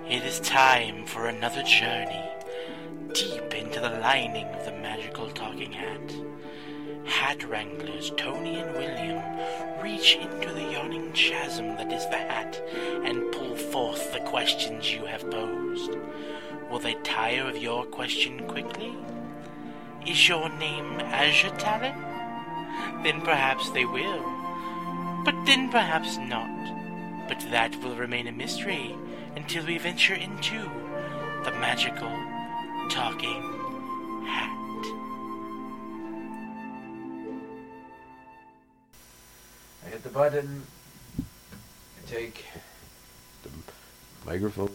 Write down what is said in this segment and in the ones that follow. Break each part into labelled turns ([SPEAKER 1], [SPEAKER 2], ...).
[SPEAKER 1] It is time for another journey deep into the lining of the magical talking hat. Hat wranglers Tony and William reach into the yawning chasm that is the hat and pull forth the questions you have posed. Will they tire of your question quickly? Is your name Azure Talon? Then perhaps they will. But then perhaps not. But that will remain a mystery until we venture into the magical talking hat.
[SPEAKER 2] I hit the button. I take the microphone.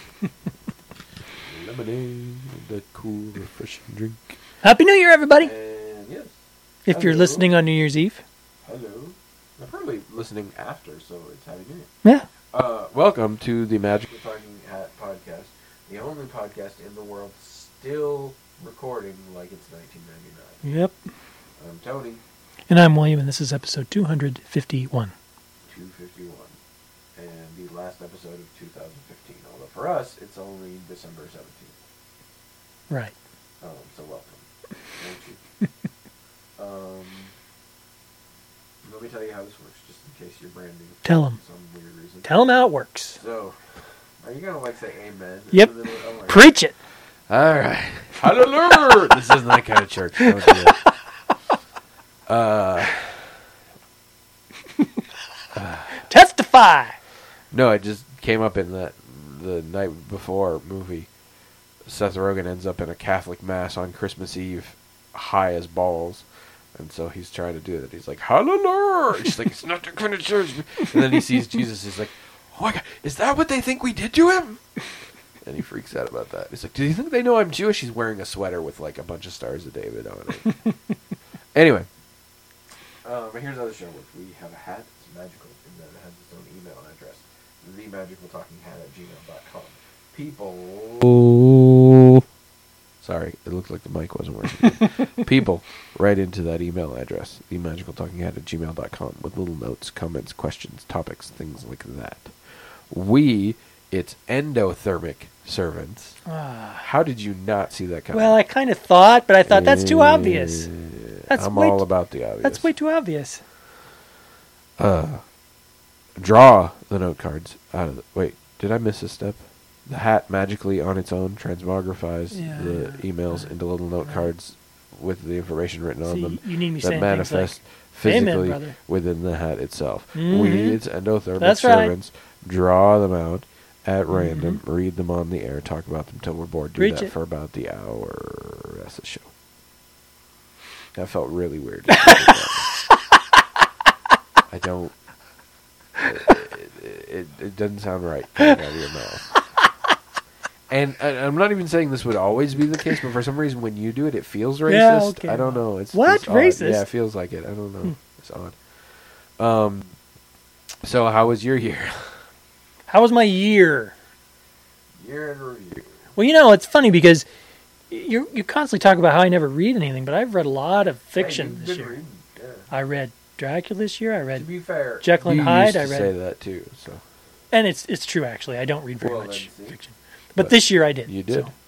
[SPEAKER 2] Lemonade, that cool, refreshing drink.
[SPEAKER 3] Happy New Year, everybody!
[SPEAKER 2] And yes.
[SPEAKER 3] If you're listening on New Year's Eve.
[SPEAKER 2] Hello. I'm probably listening after, so it's Happy New Year.
[SPEAKER 3] Yeah.
[SPEAKER 2] Welcome to the Magical Talking Hat podcast, the only podcast in the world still recording like it's 1999.
[SPEAKER 3] Yep.
[SPEAKER 2] I'm Tony.
[SPEAKER 3] And I'm William, and this is episode 251.
[SPEAKER 2] 251. And the last episode of 2015. Although for us, it's only December 17th.
[SPEAKER 3] Right.
[SPEAKER 2] So welcome. Thank you. Let me tell you how this works, just in case you're brand new.
[SPEAKER 3] Tell 'em.
[SPEAKER 2] For some weird reason.
[SPEAKER 3] Tell them how it works.
[SPEAKER 2] So, are you going to say amen?
[SPEAKER 3] Yep.
[SPEAKER 2] In the middle? Oh my
[SPEAKER 3] Preach it!
[SPEAKER 2] God. All right. Hallelujah! This isn't that kind of church. Don't do it.
[SPEAKER 3] Testify!
[SPEAKER 2] No, it just came up in the night before movie. Seth Rogen ends up in a Catholic mass on Christmas Eve, high as balls. And so he's trying to do that. He's like, hallelujah! She's like, it's not the kind of church. And then he sees Jesus. He's like, oh my God, is that what they think we did to him? And he freaks out about that. He's like, do you think they know I'm Jewish? He's wearing a sweater with like a bunch of Stars of David on it. Anyway. Here's how the show works. We have a hat. It's magical in that it has its own email address. themagicaltalkinghat@gmail.com. People... Sorry, it looked like the mic wasn't working. People write into that email address, themagicaltalkinghat@gmail.com, with little notes, comments, questions, topics, things like that. It's endothermic servants. How did you not see that coming?
[SPEAKER 3] Well, I kind of thought, but I thought that's too obvious.
[SPEAKER 2] I'm all about the obvious.
[SPEAKER 3] That's way too obvious.
[SPEAKER 2] Draw the note cards out of the... Wait, did I miss a step? The hat magically on its own transmogrifies the emails into little note cards with the information written on them
[SPEAKER 3] you need me
[SPEAKER 2] that
[SPEAKER 3] saying
[SPEAKER 2] manifest
[SPEAKER 3] things like,
[SPEAKER 2] physically
[SPEAKER 3] Amen,
[SPEAKER 2] within the hat itself.
[SPEAKER 3] Mm-hmm.
[SPEAKER 2] It's endothermic
[SPEAKER 3] That's
[SPEAKER 2] servants. Draw them out at random, read them on the air, talk about them till we're bored. Do that for about the hour. That's the show. That felt really weird. I don't... It doesn't sound right coming out of your mouth. And I'm not even saying this would always be the case, but for some reason when you do it, it feels racist.
[SPEAKER 3] Yeah, okay.
[SPEAKER 2] I don't know. It's
[SPEAKER 3] what?
[SPEAKER 2] It's
[SPEAKER 3] Racist?
[SPEAKER 2] Yeah, it feels like it. I don't know. It's odd. So how was your year?
[SPEAKER 3] How was my year?
[SPEAKER 2] Year in review.
[SPEAKER 3] Well, it's funny because you constantly talk about how I never read anything, but I've read a lot of fiction this year.
[SPEAKER 2] Reading, yeah.
[SPEAKER 3] I read Dracula this year. I read
[SPEAKER 2] to be fair,
[SPEAKER 3] Jekyll and
[SPEAKER 2] you
[SPEAKER 3] Hyde.
[SPEAKER 2] used to
[SPEAKER 3] I read
[SPEAKER 2] say that too. So,
[SPEAKER 3] and it's true actually. I don't read very much
[SPEAKER 2] then,
[SPEAKER 3] fiction, but this year I did.
[SPEAKER 2] You did.
[SPEAKER 3] So.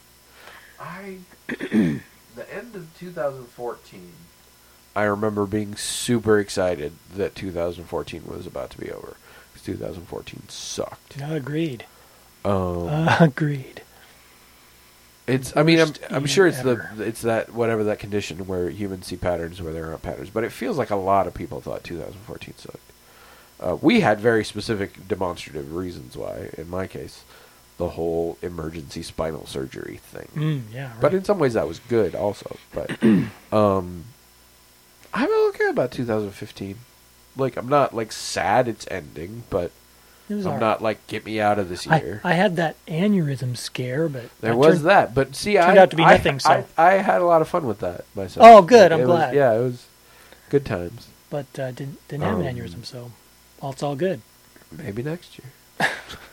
[SPEAKER 2] The end of 2014. I remember being super excited that 2014 was about to be over. Because 2014 sucked.
[SPEAKER 3] Agreed. Agreed.
[SPEAKER 2] It's. I mean, I'm sure it's that whatever that condition where humans see patterns where there aren't patterns. But it feels like a lot of people thought 2014 sucked. We had very specific demonstrative reasons why. In my case, the whole emergency spinal surgery thing.
[SPEAKER 3] Yeah. Right.
[SPEAKER 2] But in some ways that was good also. But I'm okay about 2015. Like, I'm not like sad it's ending, but I'm not like, get me out of this year.
[SPEAKER 3] I had that aneurysm scare, but
[SPEAKER 2] there was that. But see,
[SPEAKER 3] turned out to be nothing.
[SPEAKER 2] I had a lot of fun with that myself.
[SPEAKER 3] Oh, good. I'm glad.
[SPEAKER 2] It was good times.
[SPEAKER 3] But didn't have an aneurysm, so it's all good.
[SPEAKER 2] Maybe next year.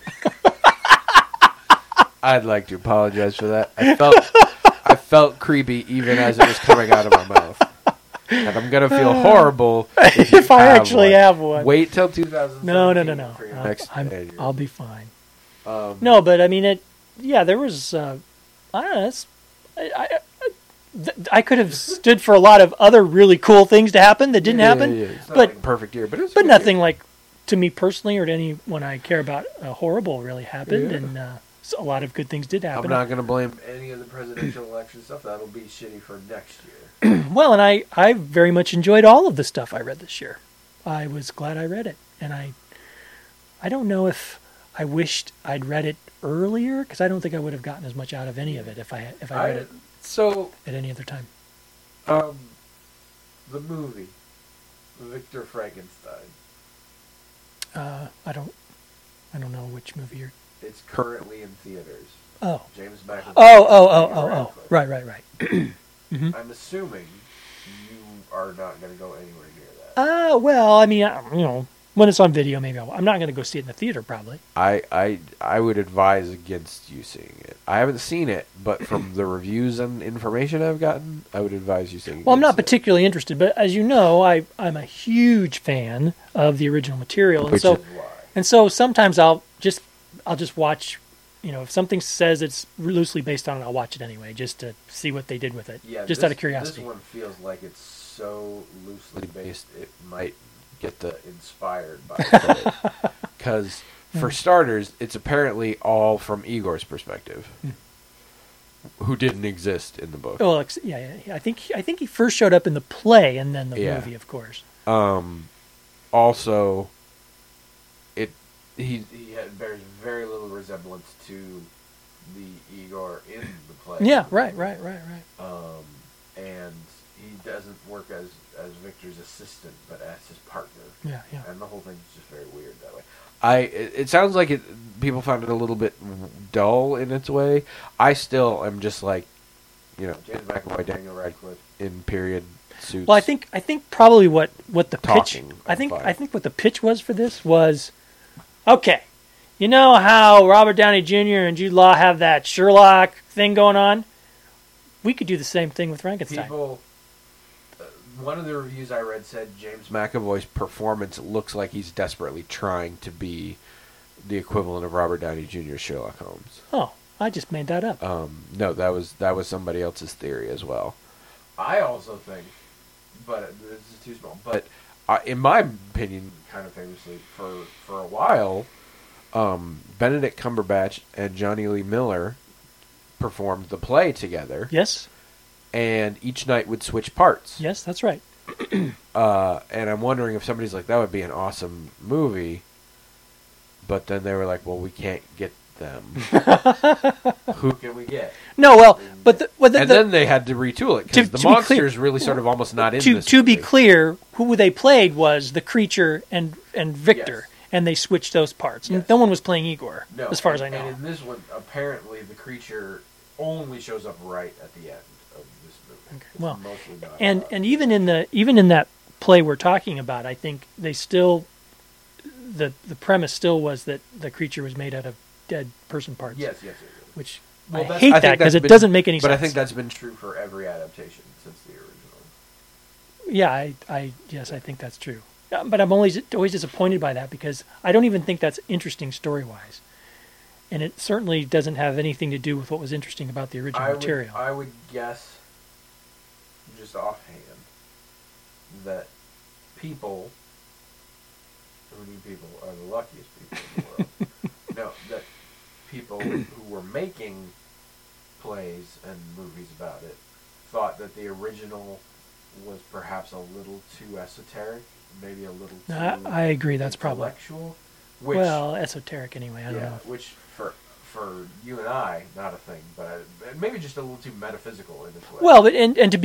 [SPEAKER 2] I'd like to apologize for that. I felt creepy even as it was coming out of my mouth. And I'm going to feel horrible
[SPEAKER 3] if I actually have one.
[SPEAKER 2] Wait till 2017.
[SPEAKER 3] No.
[SPEAKER 2] For your next
[SPEAKER 3] I'll be fine. No, but I mean it. Yeah, there was. I don't know. I could have stood for a lot of other really cool things to happen that didn't happen.
[SPEAKER 2] Yeah. It's not
[SPEAKER 3] But-
[SPEAKER 2] like a perfect year, but it's a
[SPEAKER 3] But
[SPEAKER 2] good
[SPEAKER 3] nothing
[SPEAKER 2] year.
[SPEAKER 3] like to me personally or to anyone I care about horrible really happened,
[SPEAKER 2] Yeah.
[SPEAKER 3] and so a lot of good things did
[SPEAKER 2] I'm
[SPEAKER 3] happen.
[SPEAKER 2] not going to blame any of the presidential election stuff. That'll be shitty for next year.
[SPEAKER 3] Well, and I very much enjoyed all of the stuff I read this year. I was glad I read it, and I don't know if I wished I'd read it earlier because I don't think I would have gotten as much out of any of it if I read it
[SPEAKER 2] So,
[SPEAKER 3] at any other time.
[SPEAKER 2] the movie, Victor Frankenstein,
[SPEAKER 3] I don't know which movie you're.
[SPEAKER 2] it's currently in theaters.
[SPEAKER 3] Oh.
[SPEAKER 2] James McAvoy.
[SPEAKER 3] Oh. Right.
[SPEAKER 2] I'm assuming you are not going to go anywhere near that.
[SPEAKER 3] Well, I mean, when it's on video, maybe I'm not going to go see it in the theater, probably.
[SPEAKER 2] I would advise against you seeing it. I haven't seen it, but from the reviews and information I've gotten, I would advise you seeing it.
[SPEAKER 3] Well, I'm not particularly interested, but as you know, I'm a huge fan of the original material, and
[SPEAKER 2] Which
[SPEAKER 3] so
[SPEAKER 2] is why.
[SPEAKER 3] and so sometimes I'll just watch. If something says it's loosely based on it, I'll watch it anyway, just to see what they did with it,
[SPEAKER 2] Yeah,
[SPEAKER 3] just
[SPEAKER 2] this,
[SPEAKER 3] out of curiosity.
[SPEAKER 2] This one feels like it's so loosely based, it might get the inspired by it. Because, for starters, it's apparently all from Igor's perspective, who didn't exist in the book.
[SPEAKER 3] Well, yeah. I think he first showed up in the play and then the
[SPEAKER 2] Yeah.
[SPEAKER 3] movie, of course.
[SPEAKER 2] Also, he bears very little resemblance to the Igor in the play.
[SPEAKER 3] Yeah, right.
[SPEAKER 2] And he doesn't work as Victor's assistant, but as his partner.
[SPEAKER 3] Yeah.
[SPEAKER 2] And the whole thing's just very weird that way. It sounds like people found it a little bit dull in its way. I still am just like, James McAvoy, Daniel Radcliffe in period suits.
[SPEAKER 3] Well, I think probably what the pitch.
[SPEAKER 2] Talking
[SPEAKER 3] I think
[SPEAKER 2] on fire.
[SPEAKER 3] what the pitch was for this was, okay, you know how Robert Downey Jr. and Jude Law have that Sherlock thing going on? We could do the same thing with Frankenstein.
[SPEAKER 2] People, one of the reviews I read said James McAvoy's performance looks like he's desperately trying to be the equivalent of Robert Downey Jr.'s Sherlock Holmes.
[SPEAKER 3] Oh, I just made that up.
[SPEAKER 2] No, that was somebody else's theory as well. I also think, but this is too small. But in my opinion, kind of famously, for a while, Benedict Cumberbatch and Johnny Lee Miller performed the play together.
[SPEAKER 3] Yes,
[SPEAKER 2] and each night would switch parts.
[SPEAKER 3] yes, that's right.
[SPEAKER 2] And I'm wondering if somebody's like, that would be an awesome movie, but then they were like, well, we can't get them. Who can we get?
[SPEAKER 3] No, well, but
[SPEAKER 2] then they had to retool it because
[SPEAKER 3] To
[SPEAKER 2] the
[SPEAKER 3] be clear-
[SPEAKER 2] monster's really sort of almost not in this
[SPEAKER 3] to be
[SPEAKER 2] movie.
[SPEAKER 3] clear, who they played was the creature and Victor,
[SPEAKER 2] Yes.
[SPEAKER 3] and they switched those parts.
[SPEAKER 2] Yes.
[SPEAKER 3] No one was playing Igor,
[SPEAKER 2] No,
[SPEAKER 3] as far as I
[SPEAKER 2] and
[SPEAKER 3] know.
[SPEAKER 2] in this one, apparently the creature only shows up right at the end of this movie.
[SPEAKER 3] Okay,
[SPEAKER 2] It's
[SPEAKER 3] well,
[SPEAKER 2] mostly not
[SPEAKER 3] And
[SPEAKER 2] about-
[SPEAKER 3] and even in that play we're talking about, I think they still the premise still was that the creature was made out of dead person parts.
[SPEAKER 2] yes.
[SPEAKER 3] Which
[SPEAKER 2] Well,
[SPEAKER 3] I
[SPEAKER 2] that's-
[SPEAKER 3] hate
[SPEAKER 2] I think
[SPEAKER 3] that because
[SPEAKER 2] that's
[SPEAKER 3] it
[SPEAKER 2] been-
[SPEAKER 3] doesn't make any
[SPEAKER 2] But
[SPEAKER 3] sense.
[SPEAKER 2] I think that's been true for every adaptation since the original.
[SPEAKER 3] Yeah, I think that's true. But I'm always disappointed by that because I don't even think that's interesting story wise, and it certainly doesn't have anything to do with what was interesting about the original material.
[SPEAKER 2] I would guess, just offhand, that people, who need people are the luckiest people in the world. No, that people who were making plays and movies about it thought that the original was perhaps a little too esoteric, maybe a little too
[SPEAKER 3] I agree. That's probably
[SPEAKER 2] intellectual. Which,
[SPEAKER 3] well esoteric anyway. I don't know.
[SPEAKER 2] which for you and I, not a thing, but maybe just a little too metaphysical in its way.
[SPEAKER 3] Well, but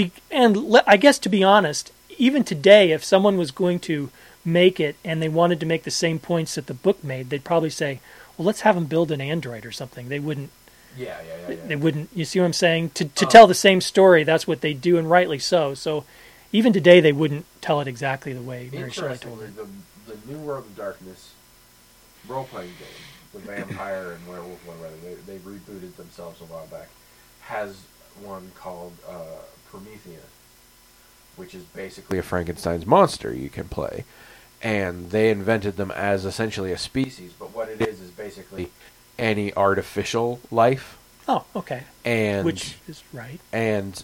[SPEAKER 3] I guess to be honest, even today, if someone was going to make it and they wanted to make the same points that the book made, they'd probably say, "Well, let's have them build an android or something." They wouldn't.
[SPEAKER 2] Yeah.
[SPEAKER 3] They wouldn't. You see what I'm saying? To tell the same story, that's what they do, and rightly so. So, even today, they wouldn't tell it exactly the way Mary Shelley told it.
[SPEAKER 2] Interestingly, the New World of Darkness role-playing game, the Vampire and Werewolf one, rather, they rebooted themselves a while back, has one called Promethea, which is basically a Frankenstein's monster you can play. And they invented them as essentially a species, but what it is basically any artificial life,
[SPEAKER 3] Oh, okay.
[SPEAKER 2] and
[SPEAKER 3] Which is right.
[SPEAKER 2] and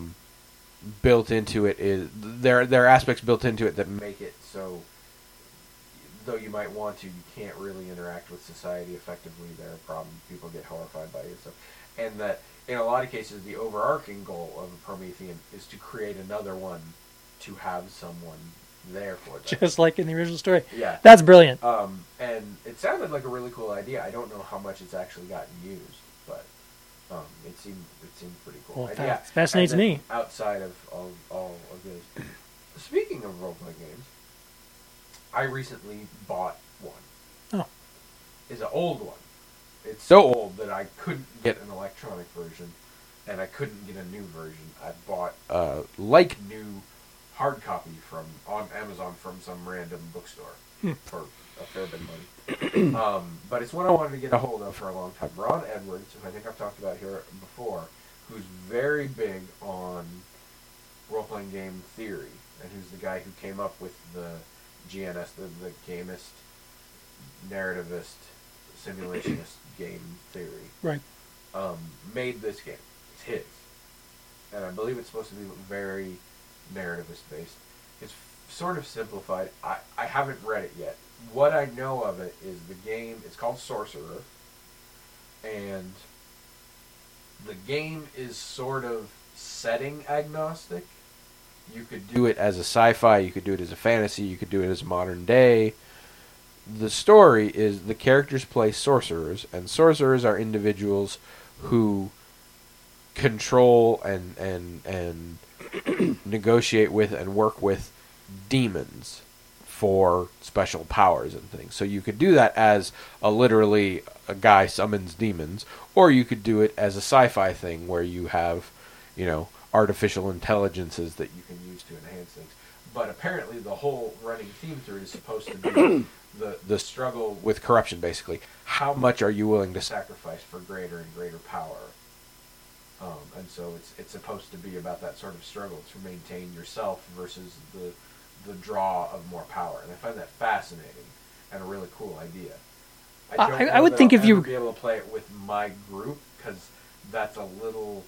[SPEAKER 2] built into it is there are aspects built into it that make it so, though you might want to, you can't really interact with society effectively. There are problems, people get horrified by it and stuff, and that in a lot of cases the overarching goal of a Promethean is to create another one, to have someone there for them.
[SPEAKER 3] Just like in the original story.
[SPEAKER 2] Yeah.
[SPEAKER 3] That's brilliant.
[SPEAKER 2] And it sounded like a really cool idea. I don't know how much it's actually gotten used, but it seemed pretty cool.
[SPEAKER 3] Well,
[SPEAKER 2] And
[SPEAKER 3] it fascinates
[SPEAKER 2] and then
[SPEAKER 3] me.
[SPEAKER 2] Outside of all of this, speaking of role-playing games, I recently bought one.
[SPEAKER 3] Oh.
[SPEAKER 2] It's an old one. It's so old that I couldn't get an electronic version, and I couldn't get a new version. I bought a new hard copy on Amazon from some random bookstore for a fair bit of money. But it's one I wanted to get a hold of for a long time. Ron Edwards, who I think I've talked about here before, who's very big on role-playing game theory, and who's the guy who came up with the GNS, the gamist, narrativist, simulationist game theory.
[SPEAKER 3] Right.
[SPEAKER 2] Made this game. It's his. And I believe it's supposed to be very narrativist based. It's sort of simplified. I haven't read it yet. What I know of it is the game, it's called Sorcerer, and the game is sort of setting agnostic. You could do it as a sci-fi, you could do it as a fantasy, you could do it as modern day. The story is the characters play sorcerers, and sorcerers are individuals who control and negotiate with and work with demons for special powers and things. So you could do that as literally a guy summons demons, or you could do it as a sci-fi thing where you have, artificial intelligences that you can use to enhance things. But apparently the whole running theme through it is supposed to be the struggle with corruption, basically. How much are you willing to sacrifice for greater and greater power? And so it's supposed to be about that sort of struggle to maintain yourself versus the draw of more power. And I find that fascinating and a really cool idea.
[SPEAKER 3] I would think if you
[SPEAKER 2] be able to play it with my group, because that's a little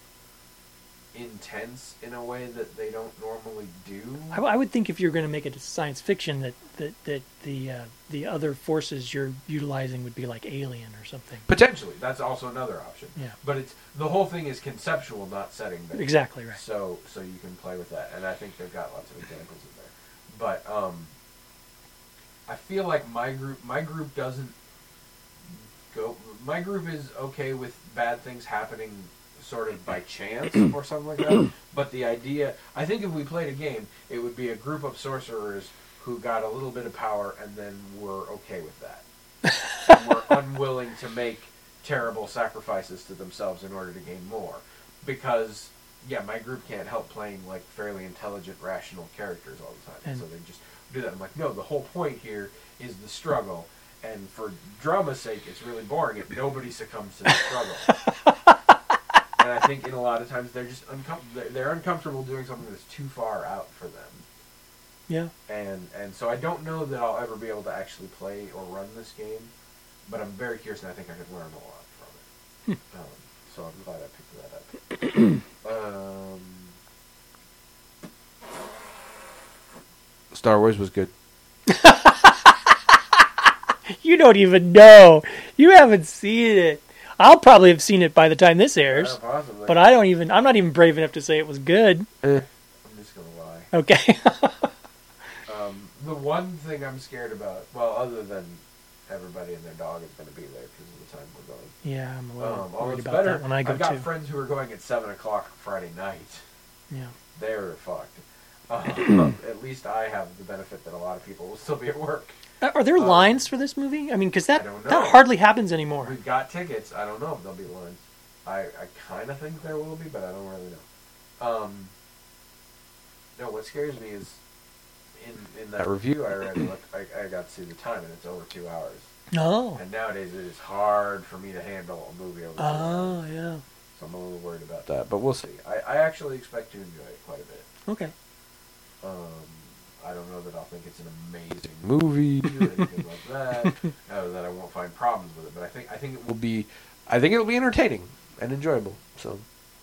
[SPEAKER 2] intense in a way that they don't normally do.
[SPEAKER 3] I would think if you're going to make it a science fiction that the other forces you're utilizing would be like Alien or something.
[SPEAKER 2] Potentially, that's also another option.
[SPEAKER 3] Yeah.
[SPEAKER 2] But the whole thing is conceptual, not setting based.
[SPEAKER 3] Exactly right.
[SPEAKER 2] So you can play with that, and I think they've got lots of examples in there. But I feel like my group doesn't go. My group is okay with bad things happening sort of by chance or something like that. But the idea, I think if we played a game, it would be a group of sorcerers who got a little bit of power and then were okay with that. And were unwilling to make terrible sacrifices to themselves in order to gain more. Because, yeah, my group can't help playing like fairly intelligent, rational characters all the time. And so they just do that. I'm like, no, the whole point here is the struggle. And for drama's sake, it's really boring if nobody succumbs to the struggle. And I think in a lot of times they're just they're uncomfortable doing something that's too far out for them.
[SPEAKER 3] Yeah.
[SPEAKER 2] And so I don't know that I'll ever be able to actually play or run this game, but I'm very curious, and I think I could learn a lot from it. So I'm glad I picked that up. Star Wars was good.
[SPEAKER 3] You don't even know. You haven't seen it. I'll probably have seen it by the time this airs.
[SPEAKER 2] Possibly.
[SPEAKER 3] But I'm not even brave enough to say it was good.
[SPEAKER 2] I'm just going to lie.
[SPEAKER 3] Okay.
[SPEAKER 2] The one thing I'm scared about, well, other than everybody and their dog is going to be there because of the time we're going.
[SPEAKER 3] Yeah, I'm a little worried about
[SPEAKER 2] better.
[SPEAKER 3] that when I go
[SPEAKER 2] I've got
[SPEAKER 3] too.
[SPEAKER 2] friends who are going at 7 o'clock Friday night.
[SPEAKER 3] Yeah.
[SPEAKER 2] They're fucked. At least I have the benefit that a lot of people will still be at work.
[SPEAKER 3] Are there lines for this movie? I mean, because that
[SPEAKER 2] don't know.
[SPEAKER 3] that hardly happens anymore.
[SPEAKER 2] We've got tickets. I don't know if there'll be lines. I kind of think there will be, but I don't really know. No, what scares me is in that review I read, I got to see the time, and it's over 2 hours.
[SPEAKER 3] Oh.
[SPEAKER 2] And nowadays it is hard for me to handle a movie over 2 hours.
[SPEAKER 3] Oh, yeah.
[SPEAKER 2] So I'm a little worried about that, but we'll see. I actually expect to enjoy it quite a bit.
[SPEAKER 3] Okay.
[SPEAKER 2] I don't know that I'll think it's an amazing movie or anything like that, or that I won't find problems with it. But I think it will be, I think it'll be entertaining and enjoyable. So,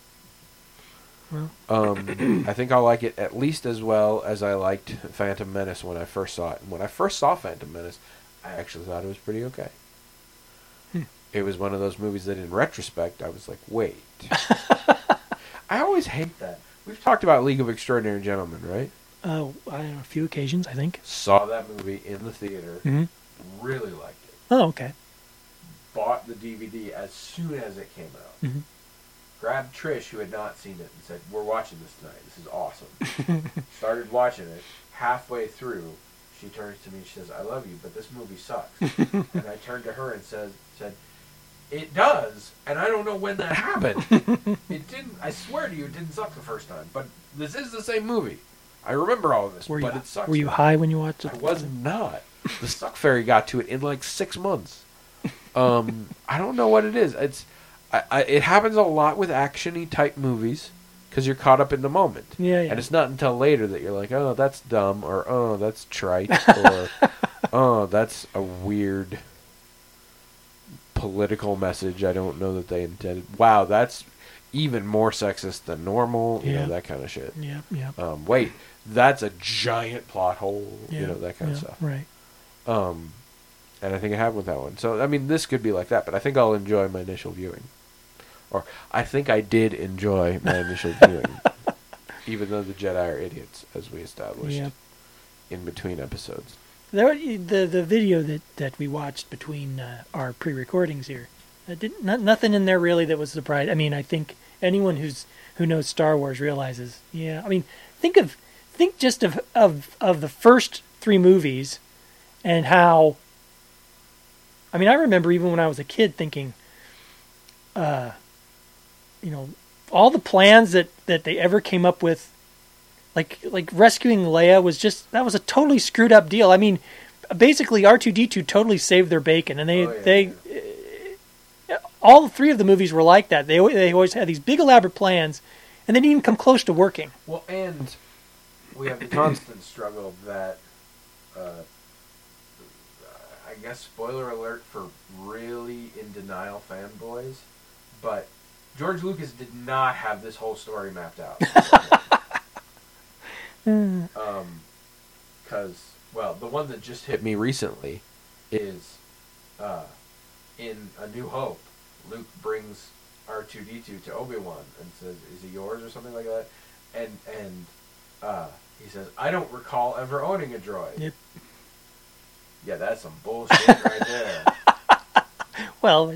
[SPEAKER 3] Well.
[SPEAKER 2] I think I'll like it at least as well as I liked Phantom Menace when I first saw it. And when I first saw Phantom Menace, I actually thought it was pretty okay. It was one of those movies that, in retrospect, I was like, wait. I always hate that. We've talked about League of Extraordinary Gentlemen, right?
[SPEAKER 3] On a few occasions, I think.
[SPEAKER 2] Saw that movie in the theater.
[SPEAKER 3] Mm-hmm.
[SPEAKER 2] Really liked it.
[SPEAKER 3] Oh, okay.
[SPEAKER 2] Bought the DVD as soon as it came out.
[SPEAKER 3] Mm-hmm.
[SPEAKER 2] Grabbed Trish, who had not seen it, and said, we're watching this tonight. This is awesome. Started watching it. Halfway through, she turns to me and she says, I love you, but this movie sucks. And I turned to her and said, it does, and I don't know when that happened. It didn't, I swear to you, it didn't suck the first time. But this is the same movie. I remember all of this, but it sucks.
[SPEAKER 3] Were you high when you watched it?
[SPEAKER 2] I was not. The Suck Fairy got to it in like 6 months. I don't know what it is. It happens a lot with action-y type movies because you're caught up in the moment.
[SPEAKER 3] Yeah.
[SPEAKER 2] And it's not until later that you're like, oh, that's dumb, or oh, that's trite, or oh, that's a weird political message I don't know that they intended. Wow, that's even more sexist than normal. You know, that kind of shit.
[SPEAKER 3] Yeah.
[SPEAKER 2] Wait, that's a giant plot hole.
[SPEAKER 3] Yeah,
[SPEAKER 2] You know, that kind of stuff.
[SPEAKER 3] Right.
[SPEAKER 2] And I think it happened with that one. So, I mean, this could be like that, but I think I'll enjoy my initial viewing. Or, I think I did enjoy my initial viewing. Even though the Jedi are idiots, as we established in between episodes.
[SPEAKER 3] The video that we watched between our pre-recordings here, nothing in there really that was surprising. I mean, I think anyone who knows Star Wars realizes. Yeah, I mean, think just of the first 3 movies, and how. I mean, I remember even when I was a kid thinking, all the plans that they ever came up with. Like rescuing Leia that was a totally screwed up deal. I mean, basically R2-D2 totally saved their bacon, and all 3 of the movies were like that. They always had these big elaborate plans, and they didn't even come close to working.
[SPEAKER 2] Well, and we have the constant struggle that, I guess, spoiler alert for really in denial fanboys, but George Lucas did not have this whole story mapped out. Because, well, the one that just hit me recently is in A New Hope, Luke brings R2-D2 to Obi-Wan and says, is he yours, or something like that? And he says, I don't recall ever owning a droid.
[SPEAKER 3] Yep.
[SPEAKER 2] Yeah, that's some bullshit right there.
[SPEAKER 3] Well,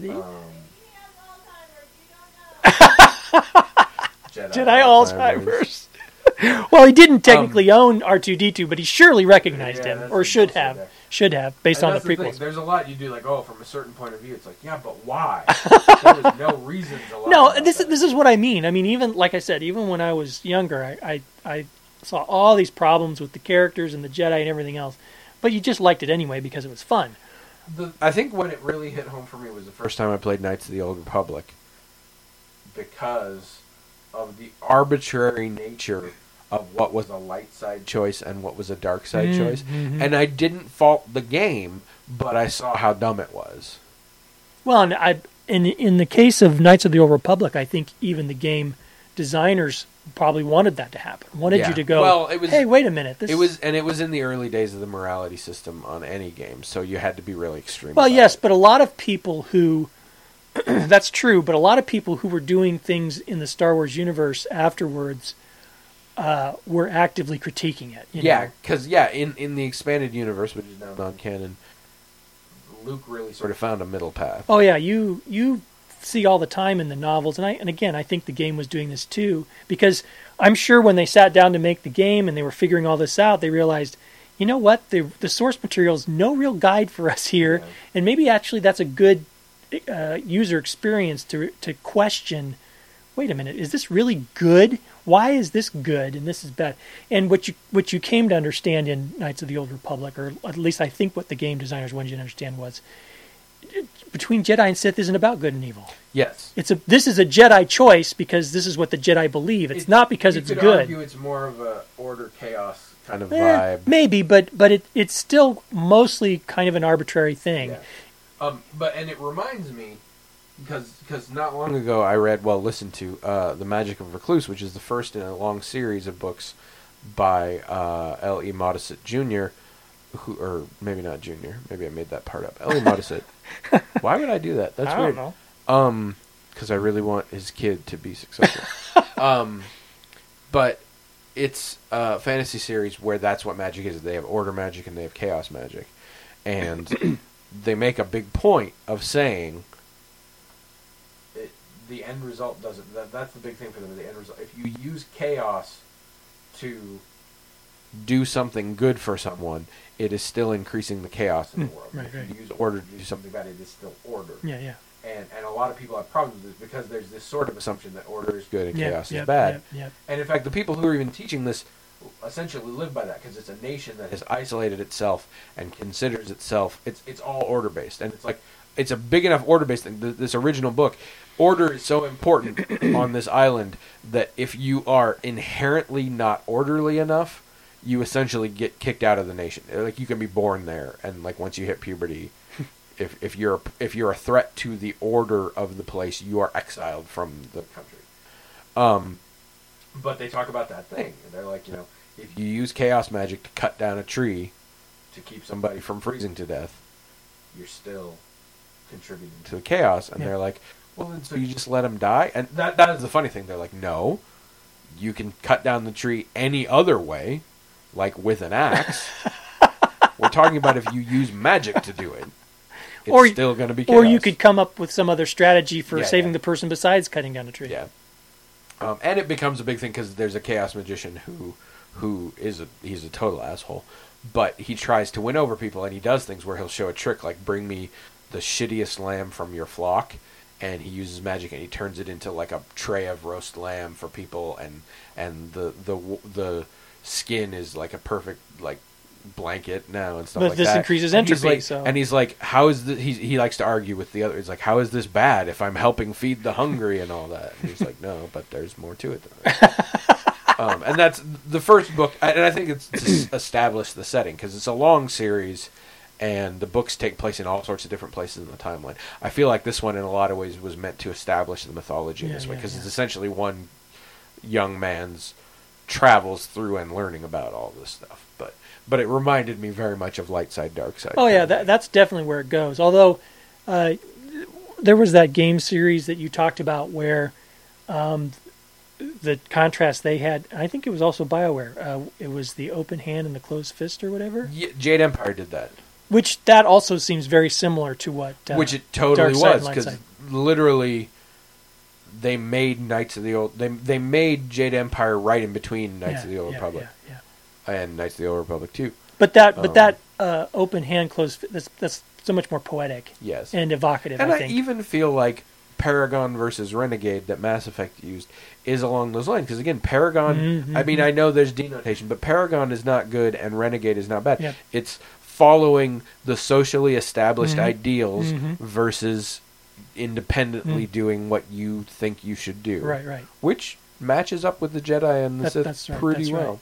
[SPEAKER 3] Jedi Alzheimer's. Well, he didn't technically own R2-D2, but he surely recognized him, or should have, based on the prequels.
[SPEAKER 2] There's a lot you do, like, from a certain point of view. It's like, yeah, but why? There was no reason to lie.
[SPEAKER 3] No, this is what I mean. I mean, even, like I said, even when I was younger, I saw all these problems with the characters and the Jedi and everything else, but you just liked it anyway because it was fun.
[SPEAKER 2] I think when it really hit home for me was the first time I played Knights of the Old Republic, because of the arbitrary nature of what was a light side choice and what was a dark side choice.
[SPEAKER 3] Mm-hmm.
[SPEAKER 2] And I didn't fault the game, but I saw how dumb it was.
[SPEAKER 3] Well, and in the case of Knights of the Old Republic, I think even the game designers probably wanted that to happen. Wanted you to go, hey, wait a minute.
[SPEAKER 2] It was in the early days of the morality system on any game, so you had to be really extreme.
[SPEAKER 3] Well, yes, but a lot of people who... that's true, but a lot of people who were doing things in the Star Wars universe afterwards were actively critiquing it.
[SPEAKER 2] Because in the expanded universe, which is now non-canon, Luke really sort of found a middle path.
[SPEAKER 3] Oh yeah, you see all the time in the novels, and again, I think the game was doing this too, because I'm sure when they sat down to make the game and they were figuring all this out, they realized, you know what, the source material is no real guide for us here, and maybe actually that's a good user experience to question, wait a minute, is this really good? Why is this good and this is bad? And what you came to understand in Knights of the Old Republic, or at least I think what the game designers wanted you to understand, was between Jedi and Sith isn't about good and evil.
[SPEAKER 2] Yes.
[SPEAKER 3] This is a Jedi choice because this is what the Jedi believe. It's not because it's good.
[SPEAKER 2] Argue it's more of a order chaos kind of vibe.
[SPEAKER 3] Maybe, but it's still mostly kind of an arbitrary thing.
[SPEAKER 2] Yeah. And it reminds me, because not long ago I listened to The Magic of Recluse, which is the first in a long series of books by L.E. Modesitt Jr., or maybe not Jr., maybe I made that part up. L.E. Modesitt. Why would I do that? That's weird.
[SPEAKER 3] I don't know.
[SPEAKER 2] Because I really want his kid to be successful. But it's a fantasy series where that's what magic is. They have order magic and they have chaos magic. And they make a big point of saying the end result doesn't... That's the big thing for them, the end result. If you use chaos to do something good for someone, it is still increasing the chaos in the world.
[SPEAKER 3] Right,
[SPEAKER 2] if you use order to do something bad, it is still order.
[SPEAKER 3] Yeah.
[SPEAKER 2] And a lot of people have problems with this because there's this sort of assumption that order is good and chaos is
[SPEAKER 3] Yep.
[SPEAKER 2] bad. And in fact, the people who are even teaching this essentially live by that because it's a nation that has isolated itself and considers itself, it's all order-based. And it's like, it's a big enough order-based thing. This original book, order is so important on this island that if you are inherently not orderly enough, you essentially get kicked out of the nation. Like, you can be born there, and like once you hit puberty, if you're a threat to the order of the place, you are exiled from the country. But they talk about that thing, and they're like, if you use chaos magic to cut down a tree to keep somebody from freezing to death, you're still contributing to the chaos. And they're like, well, then so you just let them die? And that is the funny thing. They're like, no, you can cut down the tree any other way, like with an axe. We're talking about if you use magic to do it. It's still going to be chaos.
[SPEAKER 3] Or you could come up with some other strategy for saving the person besides cutting down a tree.
[SPEAKER 2] Yeah. And it becomes a big thing because there's a chaos magician who he's a total asshole, but he tries to win over people, and he does things where he'll show a trick like bring me the shittiest lamb from your flock, and he uses magic and he turns it into like a tray of roast lamb for people, and the skin is like a perfect like blanket now and stuff
[SPEAKER 3] but
[SPEAKER 2] like
[SPEAKER 3] this
[SPEAKER 2] that.
[SPEAKER 3] Increases
[SPEAKER 2] and
[SPEAKER 3] entropy.
[SPEAKER 2] And he's like, how is this? He likes to argue with the other. He's like, how is this bad if I'm helping feed the hungry and all that? And he's like, no, but there's more to it than that. And that's the first book, and I think it's to establish the setting because it's a long series, and the books take place in all sorts of different places in the timeline. I feel like this one, in a lot of ways, was meant to establish the mythology in this way because it's essentially one young man's travels through and learning about all this stuff. But it reminded me very much of Light Side, Dark Side.
[SPEAKER 3] Oh, yeah, that's definitely where it goes. Although, there was that game series that you talked about where the contrast they had, I think it was also BioWare. It was the open hand and the closed fist or whatever.
[SPEAKER 2] Yeah, Jade Empire did that.
[SPEAKER 3] Which that also seems very similar to what
[SPEAKER 2] which it totally
[SPEAKER 3] Dark
[SPEAKER 2] was, because literally they made Knights of the Old... They made Jade Empire right in between Knights of the Old Republic. And Knights of the Old Republic too.
[SPEAKER 3] But that open hand closed that's so much more poetic.
[SPEAKER 2] Yes.
[SPEAKER 3] And evocative.
[SPEAKER 2] And
[SPEAKER 3] I think.
[SPEAKER 2] even feel like Paragon versus Renegade that Mass Effect used is along those lines because again, Paragon.
[SPEAKER 3] Mm-hmm.
[SPEAKER 2] I mean, I know there's denotation, but Paragon is not good and Renegade is not bad.
[SPEAKER 3] Yep.
[SPEAKER 2] It's following the socially established ideals versus independently doing what you think you should do.
[SPEAKER 3] Right.
[SPEAKER 2] Which matches up with the Jedi and the Sith pretty well.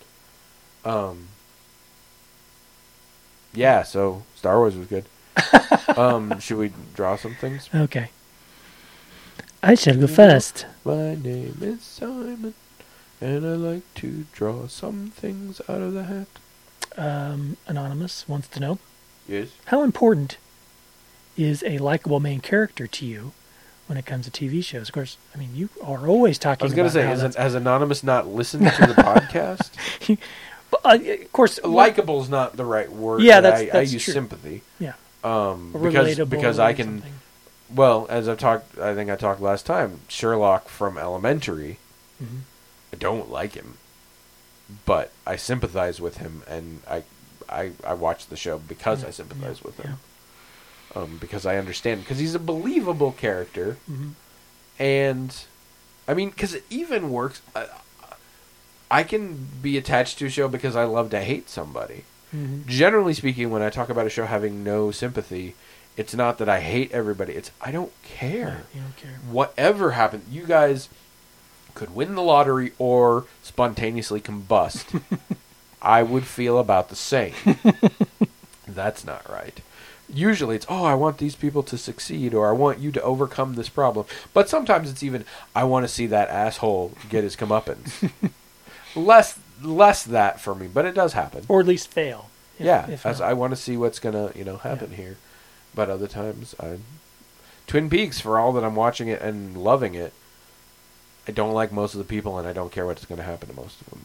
[SPEAKER 2] Yeah, so Star Wars was good. Should we draw some things?
[SPEAKER 3] Okay. I shall go first.
[SPEAKER 2] My name is Simon, and I like to draw some things out of the hat.
[SPEAKER 3] Anonymous wants to know.
[SPEAKER 2] Yes.
[SPEAKER 3] How important is a likable main character to you when it comes to TV shows? Of course, I mean, you are always talking about...
[SPEAKER 2] I was going to say, has Anonymous not listened to the podcast?
[SPEAKER 3] But, of course...
[SPEAKER 2] Likable is not the right word.
[SPEAKER 3] Yeah, that's
[SPEAKER 2] I use
[SPEAKER 3] true.
[SPEAKER 2] Sympathy.
[SPEAKER 3] Yeah.
[SPEAKER 2] Because I can...
[SPEAKER 3] Something.
[SPEAKER 2] Well, as I think I talked last time, Sherlock from Elementary, I don't like him, but I sympathize with him, and I watch the show because I sympathize with him. Because I understand, because he's a believable character, and, I mean, because it even works... I can be attached to a show because I love to hate somebody. Generally speaking, when I talk about a show having no sympathy, it's not that I hate everybody. It's I don't care.
[SPEAKER 3] Right, you don't care.
[SPEAKER 2] Whatever happened, you guys could win the lottery or spontaneously combust. I would feel about the same. That's not right. Usually it's, I want these people to succeed, or I want you to overcome this problem. But sometimes it's even, I want to see that asshole get his comeuppance. less that for me, but it does happen.
[SPEAKER 3] Or at least fail.
[SPEAKER 2] As I want to see what's going to happen here. But other times, Twin Peaks, for all that I'm watching it and loving it, I don't like most of the people, and I don't care what's going to happen to most of them.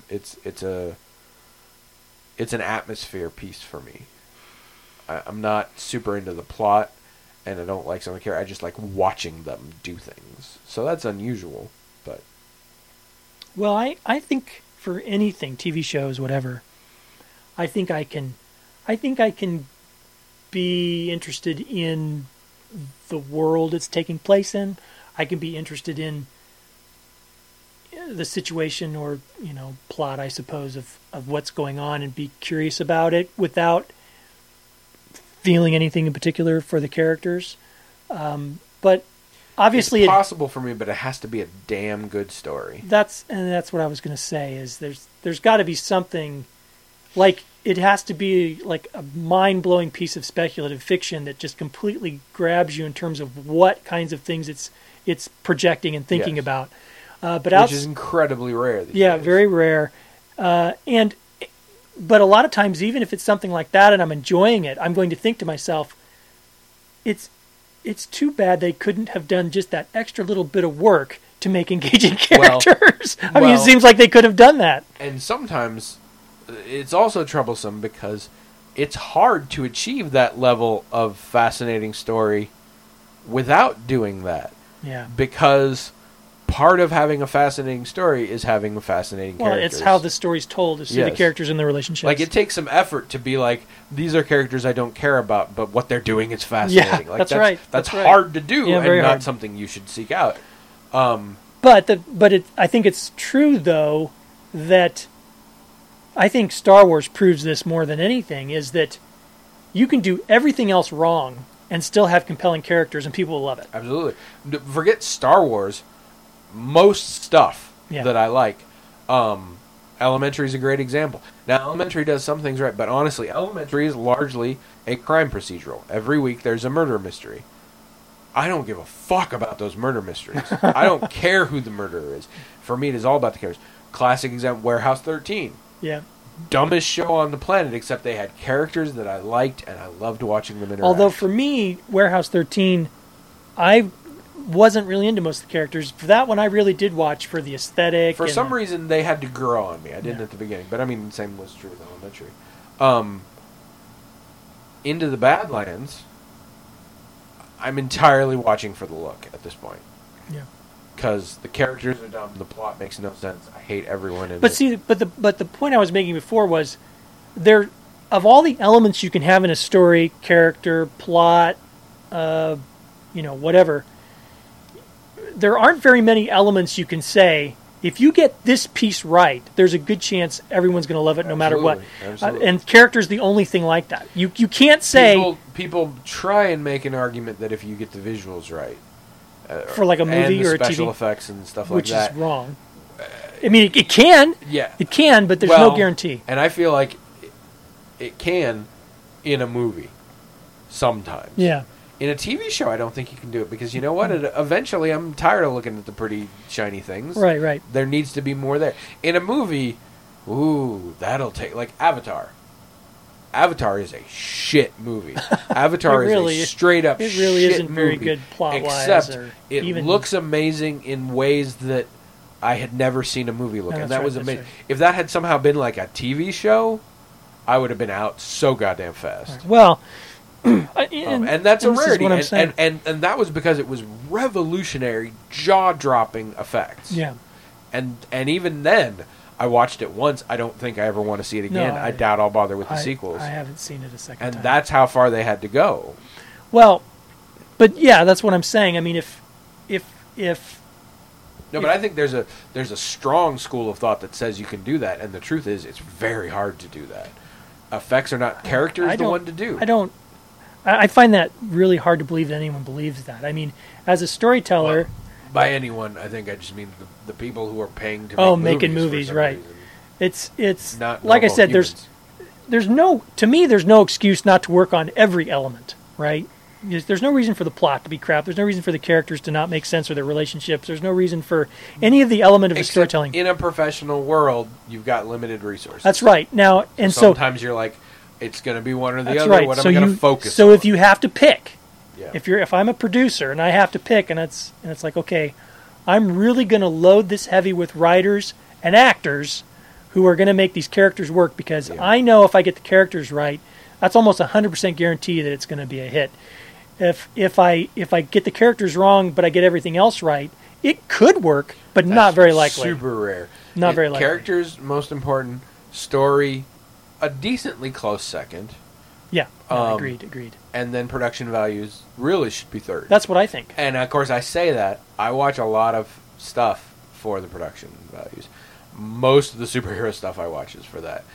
[SPEAKER 2] It's an atmosphere piece for me. I'm not super into the plot, and I don't like some of the characters. I just like watching them do things. So that's unusual, but...
[SPEAKER 3] Well, I think for anything, TV shows, whatever, I think I can be interested in the world it's taking place in. I can be interested in the situation or, plot, I suppose, of what's going on and be curious about it without feeling anything in particular for the characters. But obviously
[SPEAKER 2] it's possible for me, but it has to be a damn good story.
[SPEAKER 3] That's what I was going to say, is there's got to be something, like, it has to be like a mind-blowing piece of speculative fiction that just completely grabs you in terms of what kinds of things it's projecting and thinking about. Which
[SPEAKER 2] is incredibly rare these days.
[SPEAKER 3] Very rare. But a lot of times, even if it's something like that and I'm enjoying it, I'm going to think to myself, it's too bad they couldn't have done just that extra little bit of work to make engaging characters. I mean, it seems like they could have done that.
[SPEAKER 2] And sometimes it's also troublesome because it's hard to achieve that level of fascinating story without doing that.
[SPEAKER 3] Yeah.
[SPEAKER 2] Because part of having a fascinating story is having a fascinating characters.
[SPEAKER 3] Well, it's how the story's told, is through the characters and their relationships.
[SPEAKER 2] Like, it takes some effort to be like, these are characters I don't care about, but what they're doing is fascinating.
[SPEAKER 3] Yeah,
[SPEAKER 2] like,
[SPEAKER 3] that's right.
[SPEAKER 2] That's hard to do, and
[SPEAKER 3] very
[SPEAKER 2] not
[SPEAKER 3] hard.
[SPEAKER 2] something you should seek out.
[SPEAKER 3] But I think it's true, though, that I think Star Wars proves this more than anything, is that you can do everything else wrong and still have compelling characters, and people will love it.
[SPEAKER 2] Absolutely. Forget Star Wars. Most stuff that I like, Elementary is a great example. Now, Elementary does some things right, but honestly, Elementary is largely a crime procedural. Every week there's a murder mystery. I don't give a fuck about those murder mysteries. I don't care who the murderer is. For me, it is all about the characters. Classic example, Warehouse 13.
[SPEAKER 3] Yeah.
[SPEAKER 2] Dumbest show on the planet, except they had characters that I liked, and I loved watching them interact.
[SPEAKER 3] Although, for me, Warehouse 13, I wasn't really into most of the characters. For that one, I really did watch for the aesthetic.
[SPEAKER 2] For some reason, they had to grow on me. I didn't at the beginning, but I mean, the same was true with Elementary. Into the Badlands, I'm entirely watching for the look at this point.
[SPEAKER 3] Yeah.
[SPEAKER 2] Because the characters are dumb, the plot makes no sense. I hate everyone in it.
[SPEAKER 3] But the point I was making before was, there, of all the elements you can have in a story, character, plot, whatever, there aren't very many elements you can say, if you get this piece right, there's a good chance everyone's going to love it no matter what.
[SPEAKER 2] Absolutely.
[SPEAKER 3] And character's the only thing like that. You can't say...
[SPEAKER 2] People try and make an argument that if you get the visuals right...
[SPEAKER 3] for like a movie
[SPEAKER 2] and
[SPEAKER 3] or a
[SPEAKER 2] special
[SPEAKER 3] TV,
[SPEAKER 2] effects and stuff like
[SPEAKER 3] which
[SPEAKER 2] that.
[SPEAKER 3] is wrong. I mean, it can.
[SPEAKER 2] Yeah.
[SPEAKER 3] It can, but there's no guarantee.
[SPEAKER 2] And I feel like it can in a movie sometimes.
[SPEAKER 3] Yeah.
[SPEAKER 2] In a TV show, I don't think you can do it because you know what? Eventually, I'm tired of looking at the pretty shiny things.
[SPEAKER 3] Right.
[SPEAKER 2] There needs to be more there. In a movie, that'll take... Like Avatar. Avatar is a shit movie. Avatar is a straight-up shit movie.
[SPEAKER 3] It really isn't very good plot-wise.
[SPEAKER 2] Except it looks amazing in ways that I had never seen a movie look. And that was amazing. Right. If that had somehow been like a TV show, I would have been out so goddamn fast.
[SPEAKER 3] Right. Well...
[SPEAKER 2] and that's a rarity. And that was because it was revolutionary, jaw-dropping effects.
[SPEAKER 3] Yeah.
[SPEAKER 2] And even then, I watched it once. I don't think I ever want to see it again. I doubt I'll bother with the sequels.
[SPEAKER 3] I haven't seen it a second time.
[SPEAKER 2] And that's how far they had to go.
[SPEAKER 3] Well, but yeah, that's what I'm saying. I mean, if
[SPEAKER 2] no, but I think there's a strong school of thought that says you can do that, and the truth is, it's very hard to do that. Effects are not characters the one to do.
[SPEAKER 3] I find that really hard to believe that anyone believes that. I mean, as a storyteller...
[SPEAKER 2] By anyone, I think I just mean the people who are paying to make
[SPEAKER 3] making movies, right.
[SPEAKER 2] reason.
[SPEAKER 3] It's
[SPEAKER 2] Not
[SPEAKER 3] like I
[SPEAKER 2] normal
[SPEAKER 3] said,
[SPEAKER 2] humans.
[SPEAKER 3] there's no excuse not to work on every element, right? There's no reason for the plot to be crap. There's no reason for the characters to not make sense or their relationships. There's no reason for any of the element of the
[SPEAKER 2] Except
[SPEAKER 3] storytelling.
[SPEAKER 2] in a professional world, you've got limited resources.
[SPEAKER 3] That's right. Now, and so
[SPEAKER 2] sometimes you're like, it's going to be one or the
[SPEAKER 3] that's
[SPEAKER 2] other.
[SPEAKER 3] right.
[SPEAKER 2] What
[SPEAKER 3] so
[SPEAKER 2] am I going
[SPEAKER 3] you
[SPEAKER 2] to focus
[SPEAKER 3] so
[SPEAKER 2] on?
[SPEAKER 3] if you have to pick,
[SPEAKER 2] Yeah.
[SPEAKER 3] if I'm a producer and I have to pick, and it's like, okay, I'm really going to load this heavy with writers and actors who are going to make these characters work, because
[SPEAKER 2] Yeah.
[SPEAKER 3] I know if I get the characters right, that's almost 100% guarantee that it's going to be a hit. If I get the characters wrong but I get everything else right, it could work, but not
[SPEAKER 2] That's
[SPEAKER 3] very likely.
[SPEAKER 2] Super rare.
[SPEAKER 3] Not very likely.
[SPEAKER 2] Characters, most important. Story, a decently close second.
[SPEAKER 3] Yeah, no,
[SPEAKER 2] Um,
[SPEAKER 3] agreed.
[SPEAKER 2] And then production values really should be third.
[SPEAKER 3] That's what I think.
[SPEAKER 2] And of course, I say that I watch a lot of stuff for the production values. Most of the superhero stuff I watch is for that.